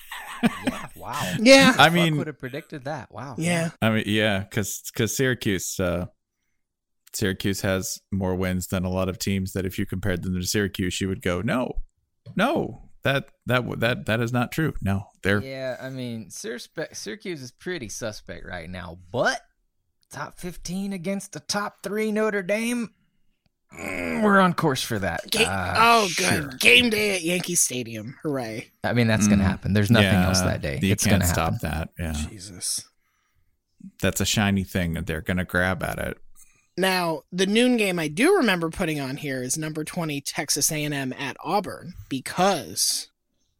wow. Yeah, I Fuck mean, would have predicted that. Wow. yeah. I mean, yeah, because because Syracuse, uh, Syracuse has more wins than a lot of teams. That if you compared them to Syracuse, you would go, no, no, that that that that is not true. No, they're Yeah, I mean, Syrspe- Syracuse is pretty suspect right now, but top fifteen against the top three Notre Dame, mm, we're on course for that. Ga- Uh, oh, sure. good. Game day at Yankee Stadium. Hooray. I mean, that's going to Mm. happen. There's nothing yeah, else that day. You It's going can't to stop happen. that. Yeah, Jesus. that's a shiny thing that they're gonna grab at it. Now, the noon game I do remember putting on here is number twenty, Texas A and M at Auburn, because,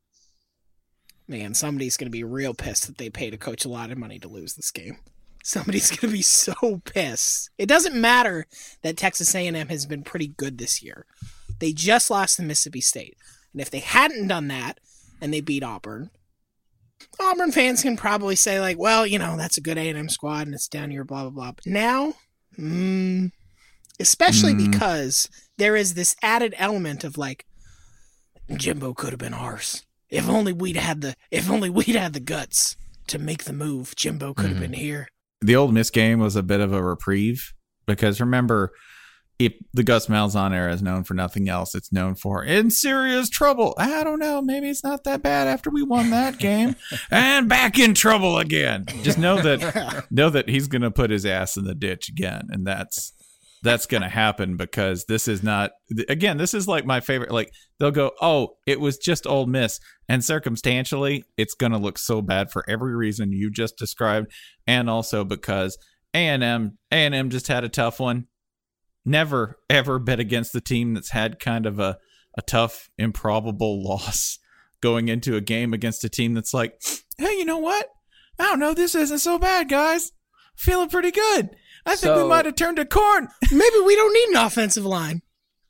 man, somebody's going to be real pissed that they paid a coach a lot of money to lose this game. Somebody's going to be so pissed. It doesn't matter that Texas A and M has been pretty good this year. They just lost to Mississippi State. And if they hadn't done that and they beat Auburn, Auburn fans can probably say, like, well, you know, that's a good A and M squad and it's down here, blah, blah, blah. But now, mm, especially Mm. because there is this added element of, like, Jimbo could have been ours. If only we'd had the, if only we'd had the guts to make the move, Jimbo could have Mhm. been here. the Ole Miss game was a bit of a reprieve because remember, if the Gus Malzahn era is known for nothing else, it's known for in serious trouble. I don't know. Maybe it's not that bad after we won that game and back in trouble again. Just know that know that he's going to put his ass in the ditch again. And that's that's going to happen because this is not, again, this is like my favorite. Like they'll go, oh, it was just Ole Miss. And circumstantially, it's going to look so bad for every reason you just described. And also because A and M, A and M just had a tough one. Never, ever bet against the team that's had kind of a, a tough, improbable loss going into a game against a team that's like, hey, you know what? I don't know. This isn't so bad, guys. Feeling pretty good. I think So- we might have turned a corner. Maybe we don't need an offensive line.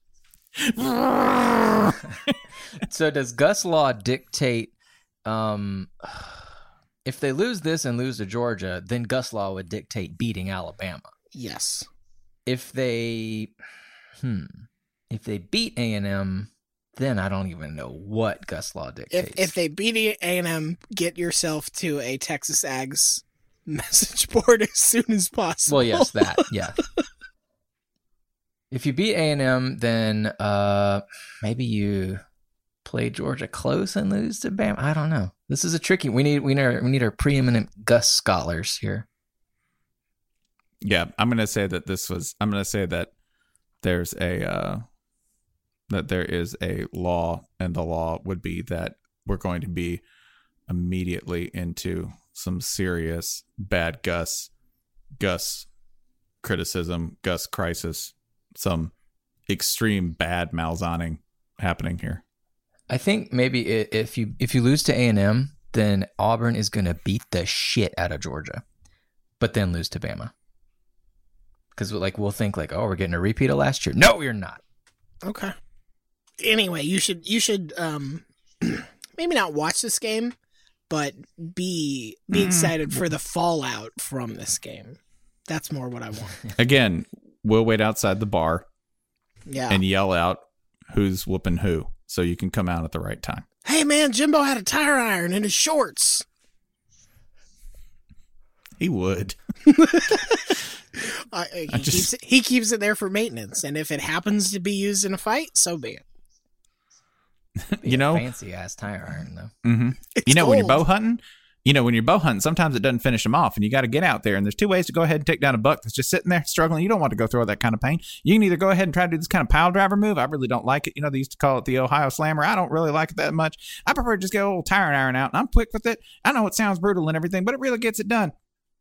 So does Gus Law dictate um, if they lose this and lose to Georgia, then Gus Law would dictate beating Alabama. Yes. If they hmm, if they beat A and M, then I don't even know what Gus Law dictates. If if they beat A and M, get yourself to a Texas Ags message board as soon as possible. Well, yes, that, yeah. If you beat A and M, then uh, maybe you play Georgia close and lose to Bama. I don't know. This is a tricky. We need we need our, we need our preeminent Gus scholars here. Yeah, I'm gonna say that this was. I'm gonna say that there's a uh, that there is a law, and the law would be that we're going to be immediately into some serious bad Gus, Gus criticism, Gus crisis, some extreme bad Malzahning happening here. I think maybe i- if you if you lose to A and M, then Auburn is going to beat the shit out of Georgia, but then lose to Bama. Because like we'll think like, oh, we're getting a repeat of last year. No, you're not. Okay. Anyway, you should you should um maybe not watch this game, but be be excited for the fallout from this game. That's more what I want. Again, we'll wait outside the bar Yeah. and yell out who's whooping who, so you can come out at the right time. Hey man, Jimbo had a tire iron in his shorts. He would. Uh, he, I just- keeps it, he keeps it there for maintenance, and if it happens to be used in a fight, so be it. You know, Fancy ass tire iron though. mm-hmm. It's You know, when you're gold. bow hunting, you know, when you're bow hunting, sometimes it doesn't finish them off, and you got to get out there. And there's two ways to go ahead and take down a buck that's just sitting there struggling. You don't want to go through all that kind of pain. You can either go ahead and try to do this kind of pile driver move. I really don't like it. You know, they used to call it the Ohio Slammer. I don't really like it that much. I prefer to just get a little tire iron out, and I'm quick with it. I know it sounds brutal and everything, but it really gets it done.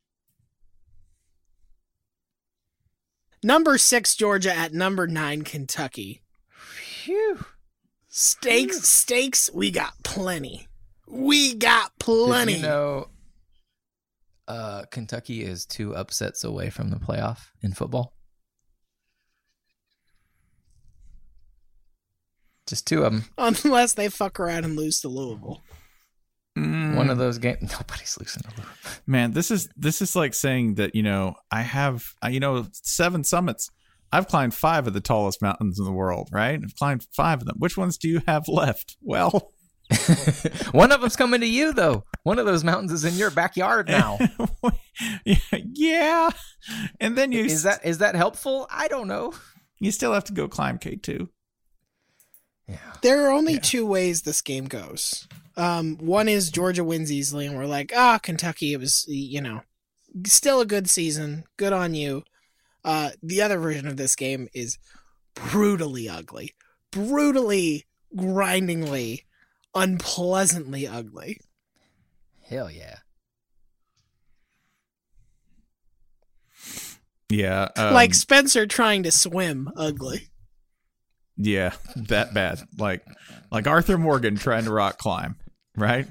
Number six, Georgia at number nine, Kentucky. Phew. Stakes, stakes, we got plenty. We got plenty. Did you know uh, Kentucky is two upsets away from the playoff in football? Just two of them. Unless they fuck around and lose to Louisville. Mm. One of those games. Nobody's losing to Louisville. Man, this is this is like saying that, you know, I have, uh, you know, seven summits. I've climbed five of the tallest mountains in the world, right? I've climbed five of them. Which ones do you have left? Well, One of them's coming to you, though. One of those mountains is in your backyard now. yeah. And then you Is that is that helpful? I don't know. you still have to go climb K two. Yeah. There are only Yeah. two ways this game goes. Um, one is Georgia wins easily, and we're like, ah, Kentucky, it was, you know, still a good season. Good on you. Uh, the other version of this game is brutally ugly. Brutally, grindingly, unpleasantly ugly. Hell yeah. Yeah. Um, like Spencer trying to swim ugly. yeah, that bad. Like like Arthur Morgan trying to rock climb, right?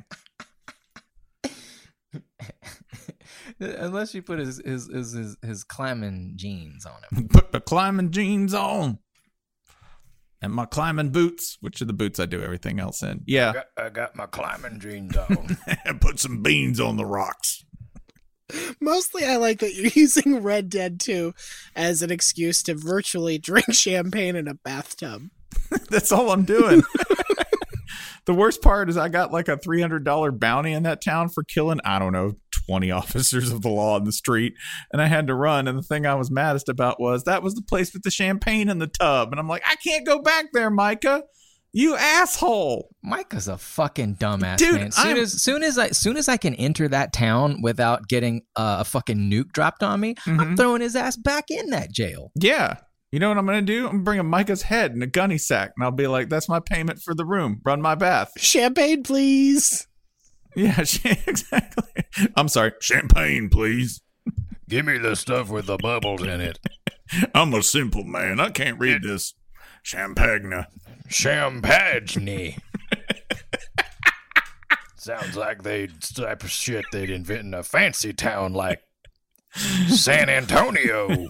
Unless you put his his his his, his climbing jeans on him. Put the climbing jeans on. And my climbing boots, which are the boots I do everything else in. Yeah. got, I got my climbing jeans on. Put some beans on the rocks. Mostly I like that you're using Red Dead two as an excuse to virtually drink champagne in a bathtub. That's all I'm doing. The worst part is I got like a three hundred dollars bounty in that town for killing, I don't know, twenty officers of the law in the street, and I had to run. And the thing I was maddest about was that was the place with the champagne in the tub. And I'm like, I can't go back there, Micah. You asshole. Micah's a fucking dumbass, Dude, man. Soon I'm- as soon as I soon as I can enter that town without getting uh, a fucking nuke dropped on me, I'm Mhm. throwing his ass back in that jail. Yeah. You know what I'm going to do? I'm bringing Micah's head in a gunny sack, and I'll be like, that's my payment for the room. Run my bath. Champagne, please. Yeah, exactly. I'm sorry. Champagne, please. Give me the stuff with the bubbles in it. I'm a simple man. I can't read this. Champagne. Champagne. Sounds like they type of shit they'd invent in a fancy town like San Antonio.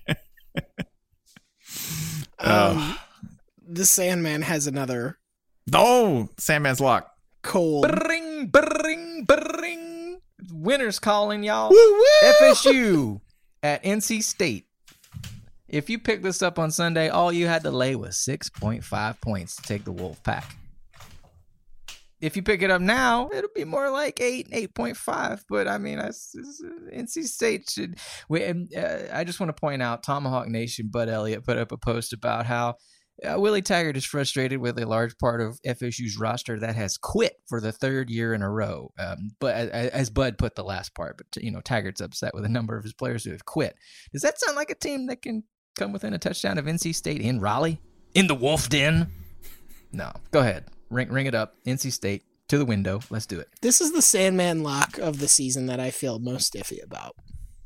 Um, the Sandman has another Oh, Sandman's lock. cold. Bring, bring, bring. Winner's calling, y'all. Woo woo! F S U at N C State. If you picked this up on Sunday, all you had to lay was six point five points to take the Wolf Pack. If you pick it up now, it'll be more like eight, eight point five. But I mean, I, N C State should. We, uh, I just want to point out, Tomahawk Nation, Bud Elliott put up a post about how uh, Willie Taggart is frustrated with a large part of F S U's roster that has quit for the third year in a row. Um, but as, as Bud put the last part, but you know, Taggart's upset with a number of his players who have quit. Does that sound like a team that can come within a touchdown of N C State in Raleigh, in the Wolf Den? No, go ahead. Ring, ring it up. N C State to the window. Let's do it. This is the Sandman lock of the season that I feel most iffy about.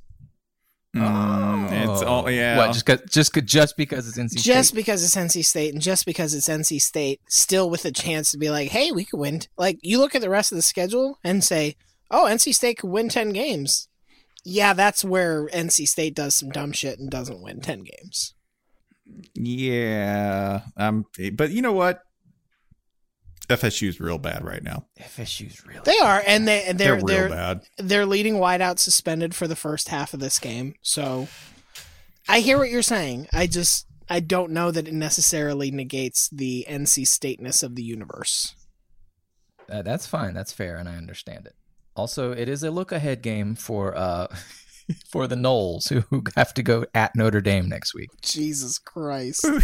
Mm, it's all, yeah. What? Just cause, just cause, just because it's N C State. Just because it's N C State and just because it's N C State, still with a chance to be like, hey, we could win. Like, you look at the rest of the schedule and say, oh, N C State could win ten games. Yeah, that's where N C State does some dumb shit and doesn't win ten games. Yeah. Um, but you know what? F S U's real bad right now. F S U's really. They are, and they and They're, they're real they're bad. they're leading wideout suspended for the first half of this game. So I hear what you're saying. I just I don't know that it necessarily negates the N C Stateness of the universe. Uh, that's fine. That's fair, and I understand it. Also, it is a look-ahead game for uh for the Noles, who, who have to go at Notre Dame next week. Jesus Christ. So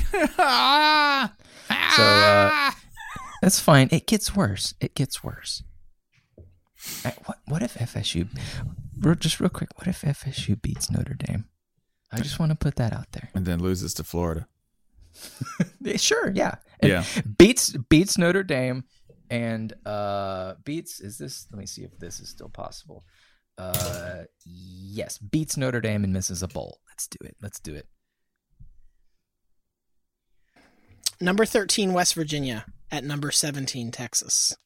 uh, that's fine. It gets worse. It gets worse. Uh, What what if F S U? Real- Just real quick. What if F S U beats Notre Dame? I just want to put that out there. And then loses to Florida. Yeah, sure, yeah, And Yeah. beats beats Notre Dame and uh beats. Is this? Let me see if this is still possible. Uh, yes, beats Notre Dame and misses a bowl. Let's do it. Let's do it. Number thirteen, West Virginia at number seventeen, Texas.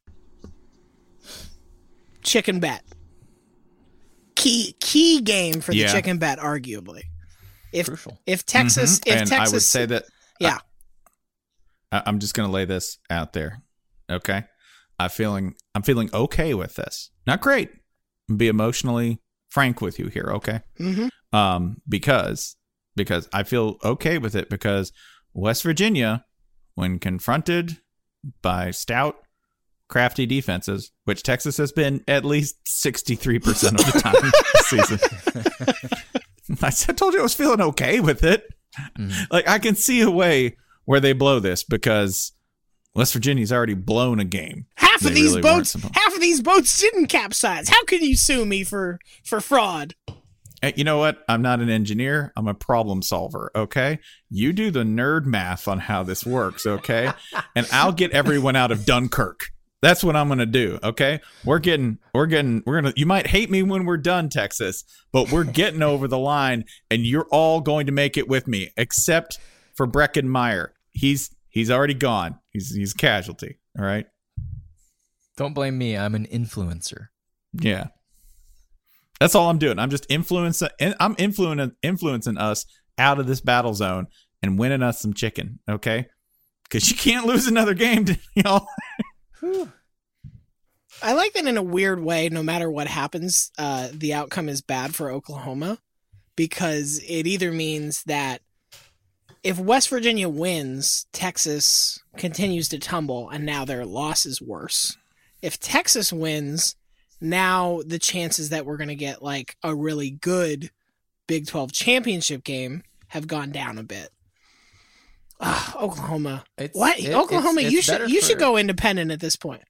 Chicken bet. Key key game for the Yeah. chicken bet, arguably. If Crucial. if Texas Mhm. if and Texas I would say that. Yeah. I, I'm just gonna lay this out there. Okay. I feeling I'm feeling okay with this. Not great. Be emotionally frank with you here, okay? Mhm. Um, because because I feel okay with it because West Virginia, when confronted by stout, crafty defenses, which Texas has been at least sixty-three percent of the time this season. I said- told you I was feeling okay with it. Mhm. Like, I can see a way where they blow this because West Virginia's already blown a game. half They of these really weren't boats supposed- half of these boats didn't capsize. How can you sue me for for fraud? Hey, you know what? I'm not an engineer. I'm a problem solver, okay? You do the nerd math on how this works, okay? And I'll get everyone out of Dunkirk. That's what I'm going to do, okay? We're getting we're getting we're going to you might hate me when we're done, Texas, but we're getting over the line and you're all going to make it with me except for Brecken Meyer. He's he's already gone. He's he's a casualty, all right? Don't blame me. I'm an influencer. Yeah. That's all I'm doing. I'm just influencing. I'm influencing influencing us out of this battle zone and winning us some chicken. Okay, because you can't lose another game, to, you know. I like that in a weird way, no matter what happens, uh, the outcome is bad for Oklahoma because it either means that if West Virginia wins, Texas continues to tumble and now their loss is worse. If Texas wins, now the chances that we're going to get like a really good Big twelve championship game have gone down a bit. Ugh, Oklahoma. It's, What? it- Oklahoma, it's- you it's should better you should for- go independent at this point.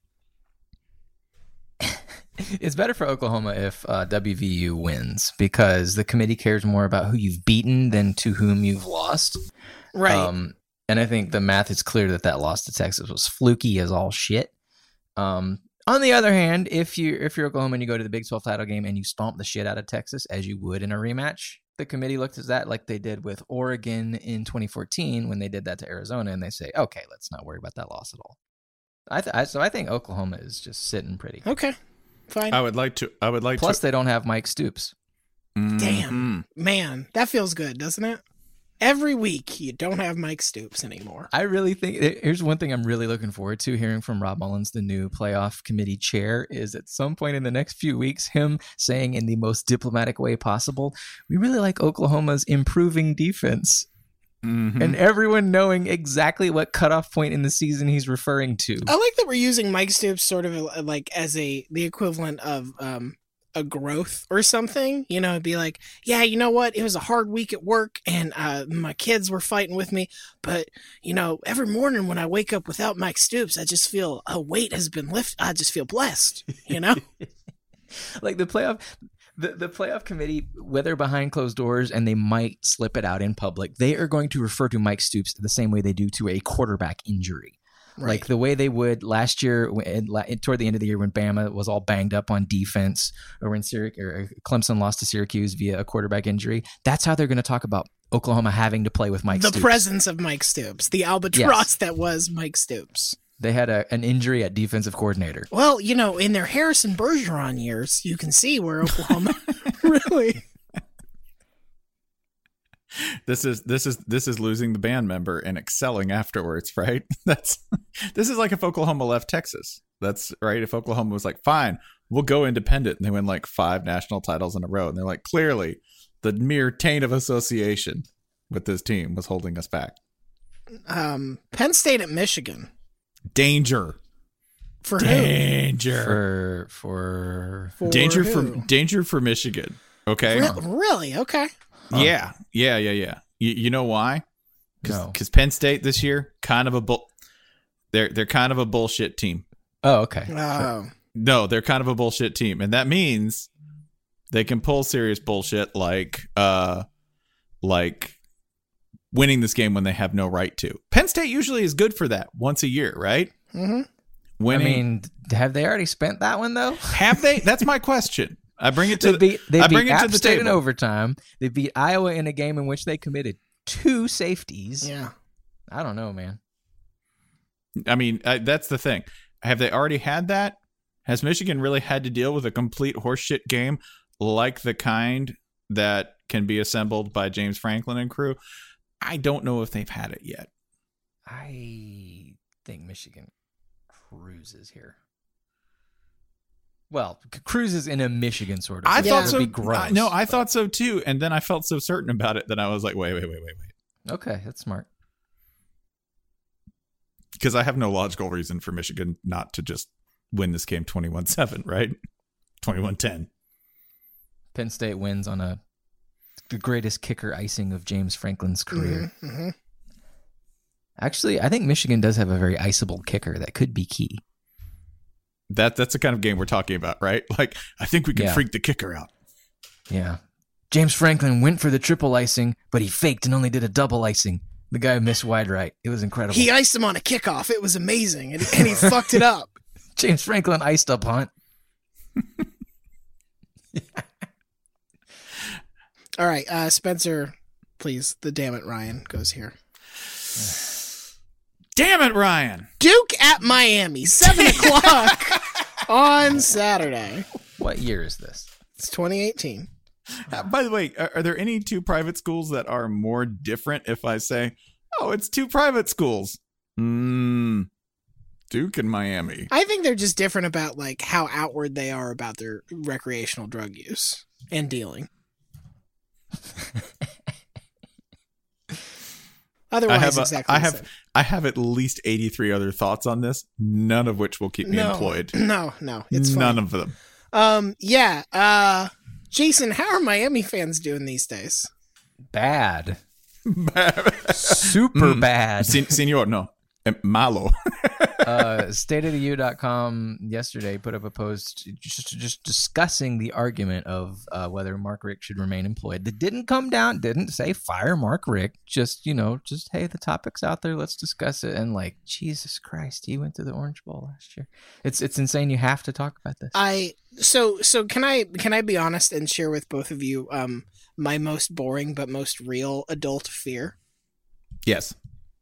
It's better for Oklahoma if uh, W V U wins because the committee cares more about who you've beaten than to whom you've lost. Right. Um, and I think the math is clear that that loss to Texas was fluky as all shit. Um, on the other hand, if you if you're Oklahoma and you go to the Big twelve title game and you stomp the shit out of Texas as you would in a rematch, the committee looked at that like they did with Oregon in twenty fourteen when they did that to Arizona, and they say, okay, let's not worry about that loss at all. I, th- I so I think Oklahoma is just sitting pretty. Okay. Fine. I would like to. I would like Plus, to. they don't have Mike Stoops. Damn. Man, that feels good, doesn't it? Every week you don't have Mike Stoops anymore. I really think here's one thing I'm really looking forward to hearing from Rob Mullins, the new playoff committee chair, is at some point in the next few weeks, him saying in the most diplomatic way possible, we really like Oklahoma's improving defense. Mhm. And everyone knowing exactly what cutoff point in the season he's referring to. I like that we're using Mike Stoops sort of uh, like as a the equivalent of um a growth or something. You know, it'd be like, yeah, you know what? It was a hard week at work and uh, my kids were fighting with me. But, you know, every morning when I wake up without Mike Stoops, I just feel a weight has been lifted. I just feel blessed, you know? Like the playoff the, the playoff committee, whether behind closed doors and they might slip it out in public, they are going to refer to Mike Stoops the same way they do to a quarterback injury. Like the way they would last year, when, toward the end of the year, when Bama was all banged up on defense, or when Syrac- or Clemson lost to Syracuse via a quarterback injury. That's how they're going to talk about Oklahoma having to play with Mike the Stoops. presence of Mike Stoops, the albatross Yes. that was Mike Stoops. They had a, an injury at defensive coordinator. Well, you know, in their Harrison Bergeron years, you can see where Oklahoma really. This is this is this is losing the band member and excelling afterwards, right? That's this is like if Oklahoma left Texas. That's right. If Oklahoma was like, fine, we'll go independent, and they win like five national titles in a row, and they're like, clearly, the mere taint of association with this team was holding us back. Um, Penn State at Michigan. Danger, For who? danger, For for For danger who? for danger for Michigan. Okay, Re- really? Okay. yeah, yeah, yeah, yeah. You, you know why? No. Because Penn State this year, kind of a bull. They're they're kind of a bullshit team. Oh, okay. Oh. No, they're kind of a bullshit team, and that means they can pull serious bullshit like uh like winning this game when they have no right to. Penn State usually is good for that once a year, right? Mm-hmm. Winning. I mean, have they already spent that one though? have they? That's my question. I bring it to They the, beat they I beat bring it to App the State in table. overtime. They beat Iowa in a game in which they committed two safeties. Yeah. I don't know, man. I mean, uh, that's the thing. Have they already had that? Has Michigan really had to deal with a complete horseshit game like the kind that can be assembled by James Franklin and crew? I don't know if they've had it yet. I think Michigan cruises here. Well, c- cruises in a Michigan sort of. I way. thought It would so. be gross, I- no, I but- thought so too. And then I felt so certain about it that I was like, wait, wait, wait, wait, wait. Okay, that's smart. Because I have no logical reason for Michigan not to just win this game twenty-one seven, right? twenty-one ten. Penn State wins on a the greatest kicker icing of James Franklin's career. Mm-hmm. Mm-hmm. Actually, I think Michigan does have a very iceable kicker that could be key. That, that's the kind of game we're talking about, right? Like, I think we can Yeah. freak the kicker out. Yeah. James Franklin went for the triple icing, but he faked and only did a double icing. The guy missed wide right. It was incredible. He iced him on a kickoff. It was amazing, and, and he fucked it up. James Franklin iced up Hunt. All right, uh, Spencer, please. The damn it, Ryan goes here. Damn it, Ryan. Duke at Miami, seven o'clock on Saturday. What year is this? It's twenty eighteen. Uh, by the way, are, are there any two private schools that are more different if I say, oh, it's two private schools? Hmm. Duke and Miami. I think they're just different about like how outward they are about their recreational drug use and dealing. Otherwise, I have a- exactly. I the have same. I have at least eighty-three other thoughts on this, none of which will keep me no, employed. No, no, it's None fine. of them. Um, yeah. Uh, Jason, how are Miami fans doing these days? Bad. Super Mm. bad. Sen- senor, no. Eh, Malo. uh, state of the u dot com yesterday put up a post just, just discussing the argument of uh, whether Mark Richt should remain employed. That didn't come down, didn't say fire Mark Richt. Just, you know, just, hey, the topic's out there. Let's discuss it. And like, Jesus Christ, he went to the Orange Bowl last year. It's it's insane. You have to talk about this. I so so can I can I be honest and share with both of you um my most boring but most real adult fear? Yes.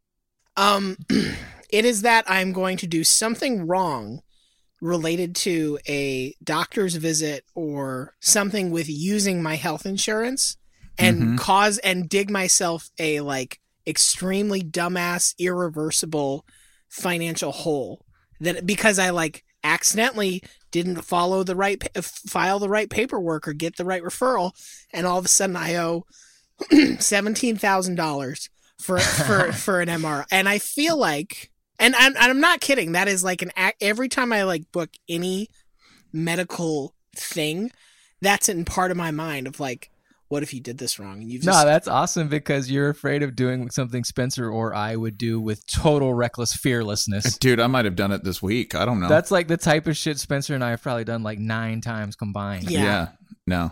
Um, it is that I'm going to do something wrong related to a doctor's visit or something with using my health insurance and Mhm. cause and dig myself a like extremely dumbass, irreversible financial hole that because I like accidentally didn't follow the right pa- file the right paperwork or get the right referral, and all of a sudden I owe seventeen thousand dollars for for for an M R I. And I feel like, and I'm, and I'm not kidding, that is like an act every time I like book any medical thing, that's in part of my mind of like, what if you did this wrong and you've just No, that's awesome because you're afraid of doing something Spencer or I would do with total reckless fearlessness. Dude, I might have done it this week. I don't know. That's like the type of shit Spencer and I have probably done like nine times combined. Yeah. yeah. No.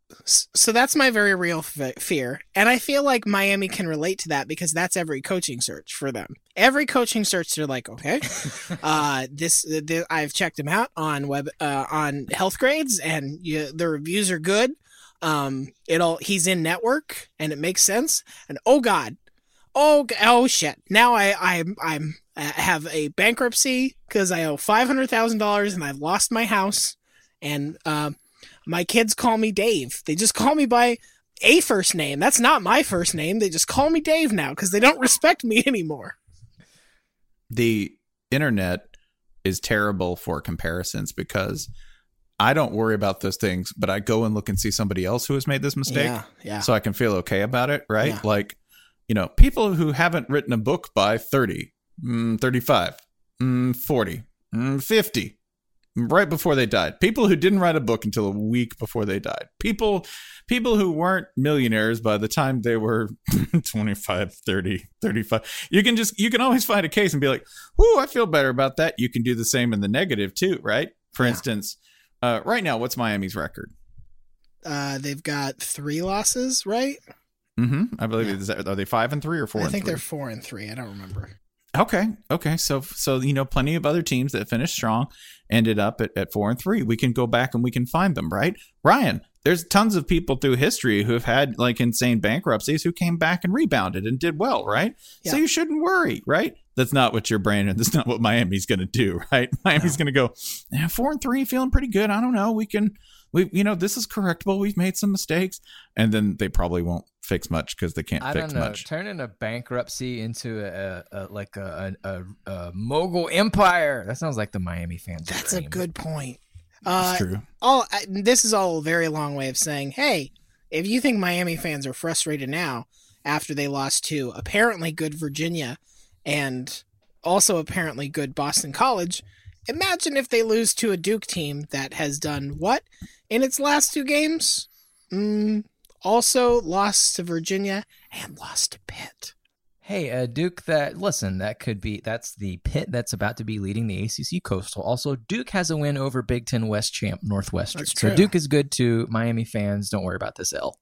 So that's my very real f- fear. And I feel like Miami can relate to that because that's every coaching search for them. Every coaching search, they're like, okay, uh, this, th- I've checked him out on web, uh, on Health Grades and you, the reviews are good. Um, it'll, he's in network and it makes sense. And oh God, oh, g- oh shit. Now I, I'm, I'm, I have a bankruptcy because I owe five hundred thousand dollars and I've lost my house. And, um, my kids call me Dave. They just call me by a first name. That's not my first name. They just call me Dave now because they don't respect me anymore. The internet is terrible for comparisons because I don't worry about those things, but I go and look and see somebody else who has made this mistake. Yeah, yeah. So I can feel okay about it, right? Yeah. Like, you know, people who haven't written a book by thirty, mm, thirty-five, mm, forty, mm, fifty, right before they died. People who didn't write a book until a week before they died. People people who weren't millionaires by the time they were twenty-five, thirty, thirty-five. You can just you can always find a case and be like, "Whoo, I feel better about that." You can do the same in the negative too, right? For Yeah. instance, uh, right now, what's Miami's record? Uh, they've got three losses, right? Mm-hmm. I believe Yeah. is that, are they five and three or four? I and think three? they're four and three. I don't remember. Okay. Okay. So, so, you know, plenty of other teams that finished strong ended up at, at four and three. We can go back and we can find them, right? Ryan, there's tons of people through history who have had like insane bankruptcies who came back and rebounded and did well, right? So Yeah. you shouldn't worry, right? That's not what your brain, that's not what Miami's going to do, right? Miami's going to go, yeah, four and three, feeling pretty good. I don't know. We can, we, you know, this is correctable. We've made some mistakes. And then they probably won't fix much because they can't I fix don't know. much. Turning a bankruptcy into a, a, a like a, a, a, a mogul empire. That sounds like the Miami fans. That's a dream. good point. Uh, It's true. all I, this is all a very long way of saying, hey, if you think Miami fans are frustrated now after they lost to apparently good Virginia and also apparently good Boston College, imagine if they lose to a Duke team that has done what in its last two games? Mm, also lost to Virginia and lost to Pitt. Hey, uh, Duke, that, listen, that could be, that's the Pitt that's about to be leading the A C C Coastal. Also, Duke has a win over Big Ten West champ Northwestern. That's So true. Duke is good too. Miami fans, don't worry about this L.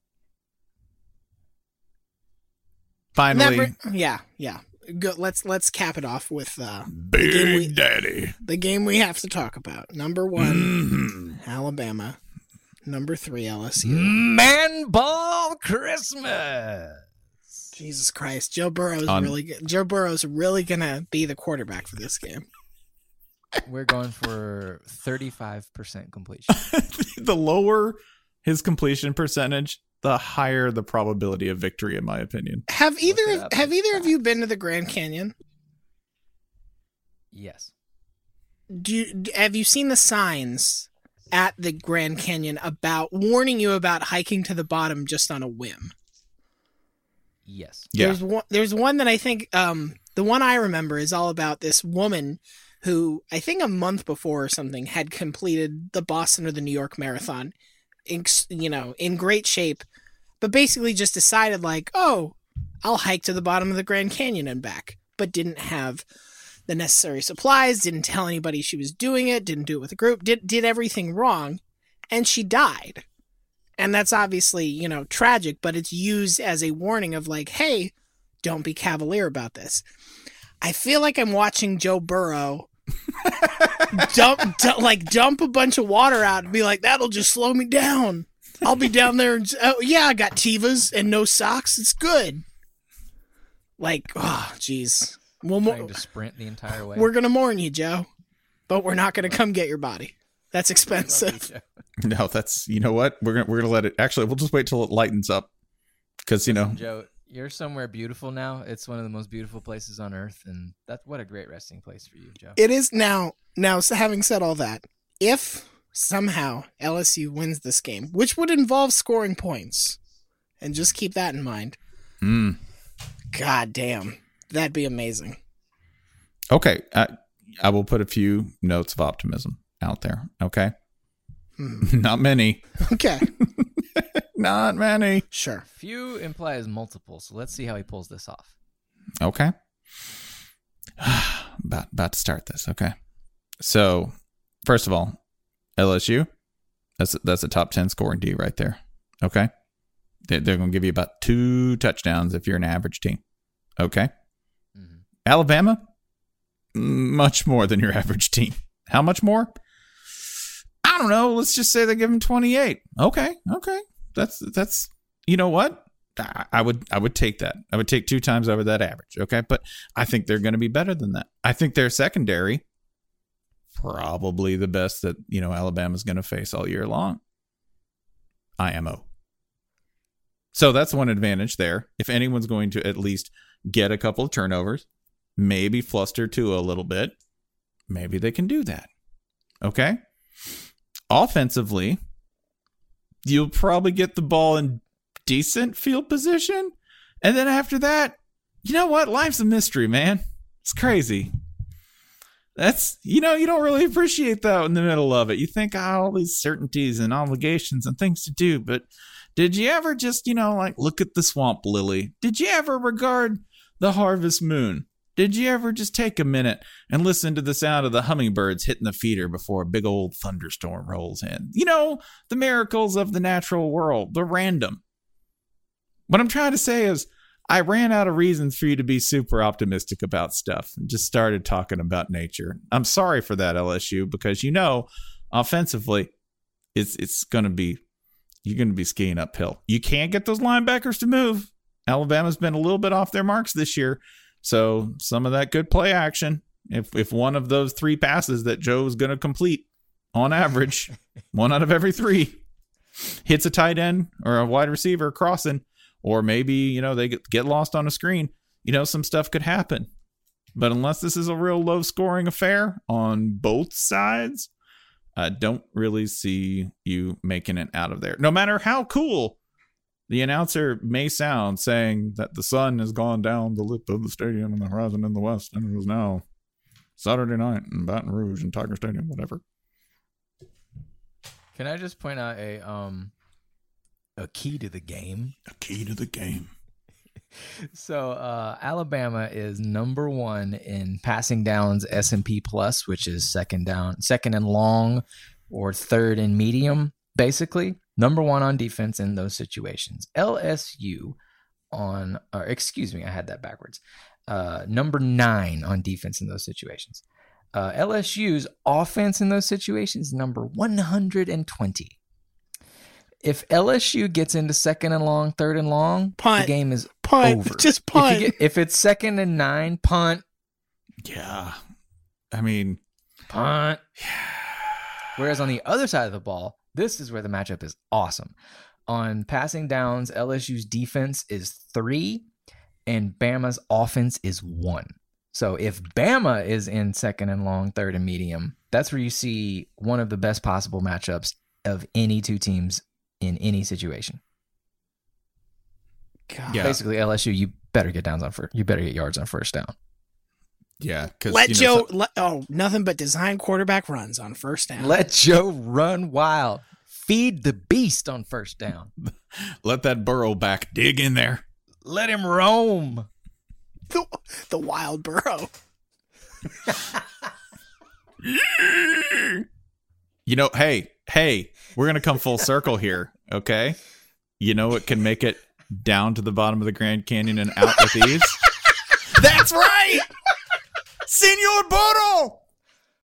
Finally, Never, yeah, yeah. Go, let's let's cap it off with uh, the game we- Big Daddy. the game we have to talk about. Number one, Mhm. Alabama. Number three, L S U. Man Ball Christmas. Jesus Christ, Joe Burrow's On- really good. Joe Burrow's really gonna be the quarterback for this game. We're going for thirty-five percent completion. The lower his completion percentage, the higher the probability of victory, in my opinion. Have either it of up. have either of you been to the Grand Canyon? Yes. Do you, d- have you seen the signs at the Grand Canyon about warning you about hiking to the bottom just on a whim? Yes. Yeah. There's one. There's one that I think um, the one I remember is all about this woman who I think a month before or something had completed the Boston or the New York Marathon, in, you know, in great shape, but basically just decided like, oh, I'll hike to the bottom of the Grand Canyon and back, but didn't have the necessary supplies, didn't tell anybody she was doing it, didn't do it with a group, did did everything wrong, and she died. And that's obviously, you know, tragic, but it's used as a warning of like, hey, don't be cavalier about this. I feel like I'm watching Joe Burrow dump, dump, like dump a bunch of water out and be like, that'll just slow me down. I'll be down there and, oh, yeah, I got Tevas and no socks. It's good. Like, oh, jeez. We'll mo- Trying to sprint the entire way. We're going to mourn you, Joe, but we're not going to come get your body. That's expensive. No, that's, you know what? We're going to we're gonna let it, actually, we'll just wait till it lightens up. Because, you know. Joe, you're somewhere beautiful now. It's one of the most beautiful places on earth. And that's what a great resting place for you, Joe. It is now. Now, so having said all that, if somehow L S U wins this game, which would involve scoring points, and just keep that in mind. Mm. God damn. That'd be amazing. Okay. I, I will put a few notes of optimism out there. Okay. Hmm. Not many. Okay. Not many. Sure. Few implies multiple, so let's see how he pulls this off. Okay. about about to start this. Okay. So, first of all, L S U, that's that's a top ten scoring D right there. Okay. They're, they're going to give you about two touchdowns if you're an average team. Okay. Mm-hmm. Alabama, much more than your average team. How much more? I don't know. Let's just say they give them twenty-eight. Okay. Okay. That's, that's, you know what? I, I would, I would take that. I would take two times over that average. Okay. But I think they're going to be better than that. I think their secondary, probably the best that, you know, Alabama's going to face all year long. I M O. So that's one advantage there. If anyone's going to at least get a couple of turnovers, maybe fluster Tua a little bit, maybe they can do that. Okay? Offensively, you'll probably get the ball in decent field position. And then after that, you know what? Life's a mystery, man. It's crazy. That's, you know, you don't really appreciate that in the middle of it. You think, oh, all these certainties and obligations and things to do. But did you ever just, you know, like look at the swamp lily? Did you ever regard the harvest moon? Did you ever just take a minute and listen to the sound of the hummingbirds hitting the feeder before a big old thunderstorm rolls in? You know, the miracles of the natural world, the random. What I'm trying to say is I ran out of reasons for you to be super optimistic about stuff and just started talking about nature. I'm sorry for that, L S U, because, you know, offensively, it's it's going to be, you're going to be skiing uphill. You can't get those linebackers to move. Alabama's been a little bit off their marks this year. So some of that good play action, if if one of those three passes that Joe is going to complete on average, one out of every three, hits a tight end or a wide receiver crossing, or maybe, you know, they get lost on a screen, you know, some stuff could happen. But unless this is a real low scoring affair on both sides, I don't really see you making it out of there. No matter how cool the announcer may sound, saying that the sun has gone down the lip of the stadium and the horizon in the west, and it is now Saturday night in Baton Rouge and Tiger Stadium, whatever. Can I just point out a um a key to the game? A key to the game. So uh, Alabama is number one in passing downs S and P plus, which is second down, second and long, or third and medium, basically. Number one on defense in those situations. L S U on, or excuse me, I had that backwards. Uh, number nine on defense in those situations. Uh, L S U's offense in those situations, number one hundred twenty. If L S U gets into second and long, third and long, punt. The game is punt. over. Just punt. If, you get, if it's second and nine, punt. Yeah. I mean, punt. Whereas on the other side of the ball, this is where the matchup is awesome. On passing downs, L S U's defense is three, and Bama's offense is one. So if Bama is in second and long, third and medium, that's where you see one of the best possible matchups of any two teams in any situation. God. Yeah. Basically, L S U, you better get downs on first. You better get yards on first down. Yeah, because Let you know, Joe. so- let, oh, nothing but design quarterback runs on first down. Let Joe run wild. Feed the beast on first down. let that Burrow back dig in there. Let him roam. the, the wild Burrow. You know, hey, hey, we're gonna come full circle here, okay? You know what can make it down to the bottom of the Grand Canyon and out with ease? That's right, Senor Burrow.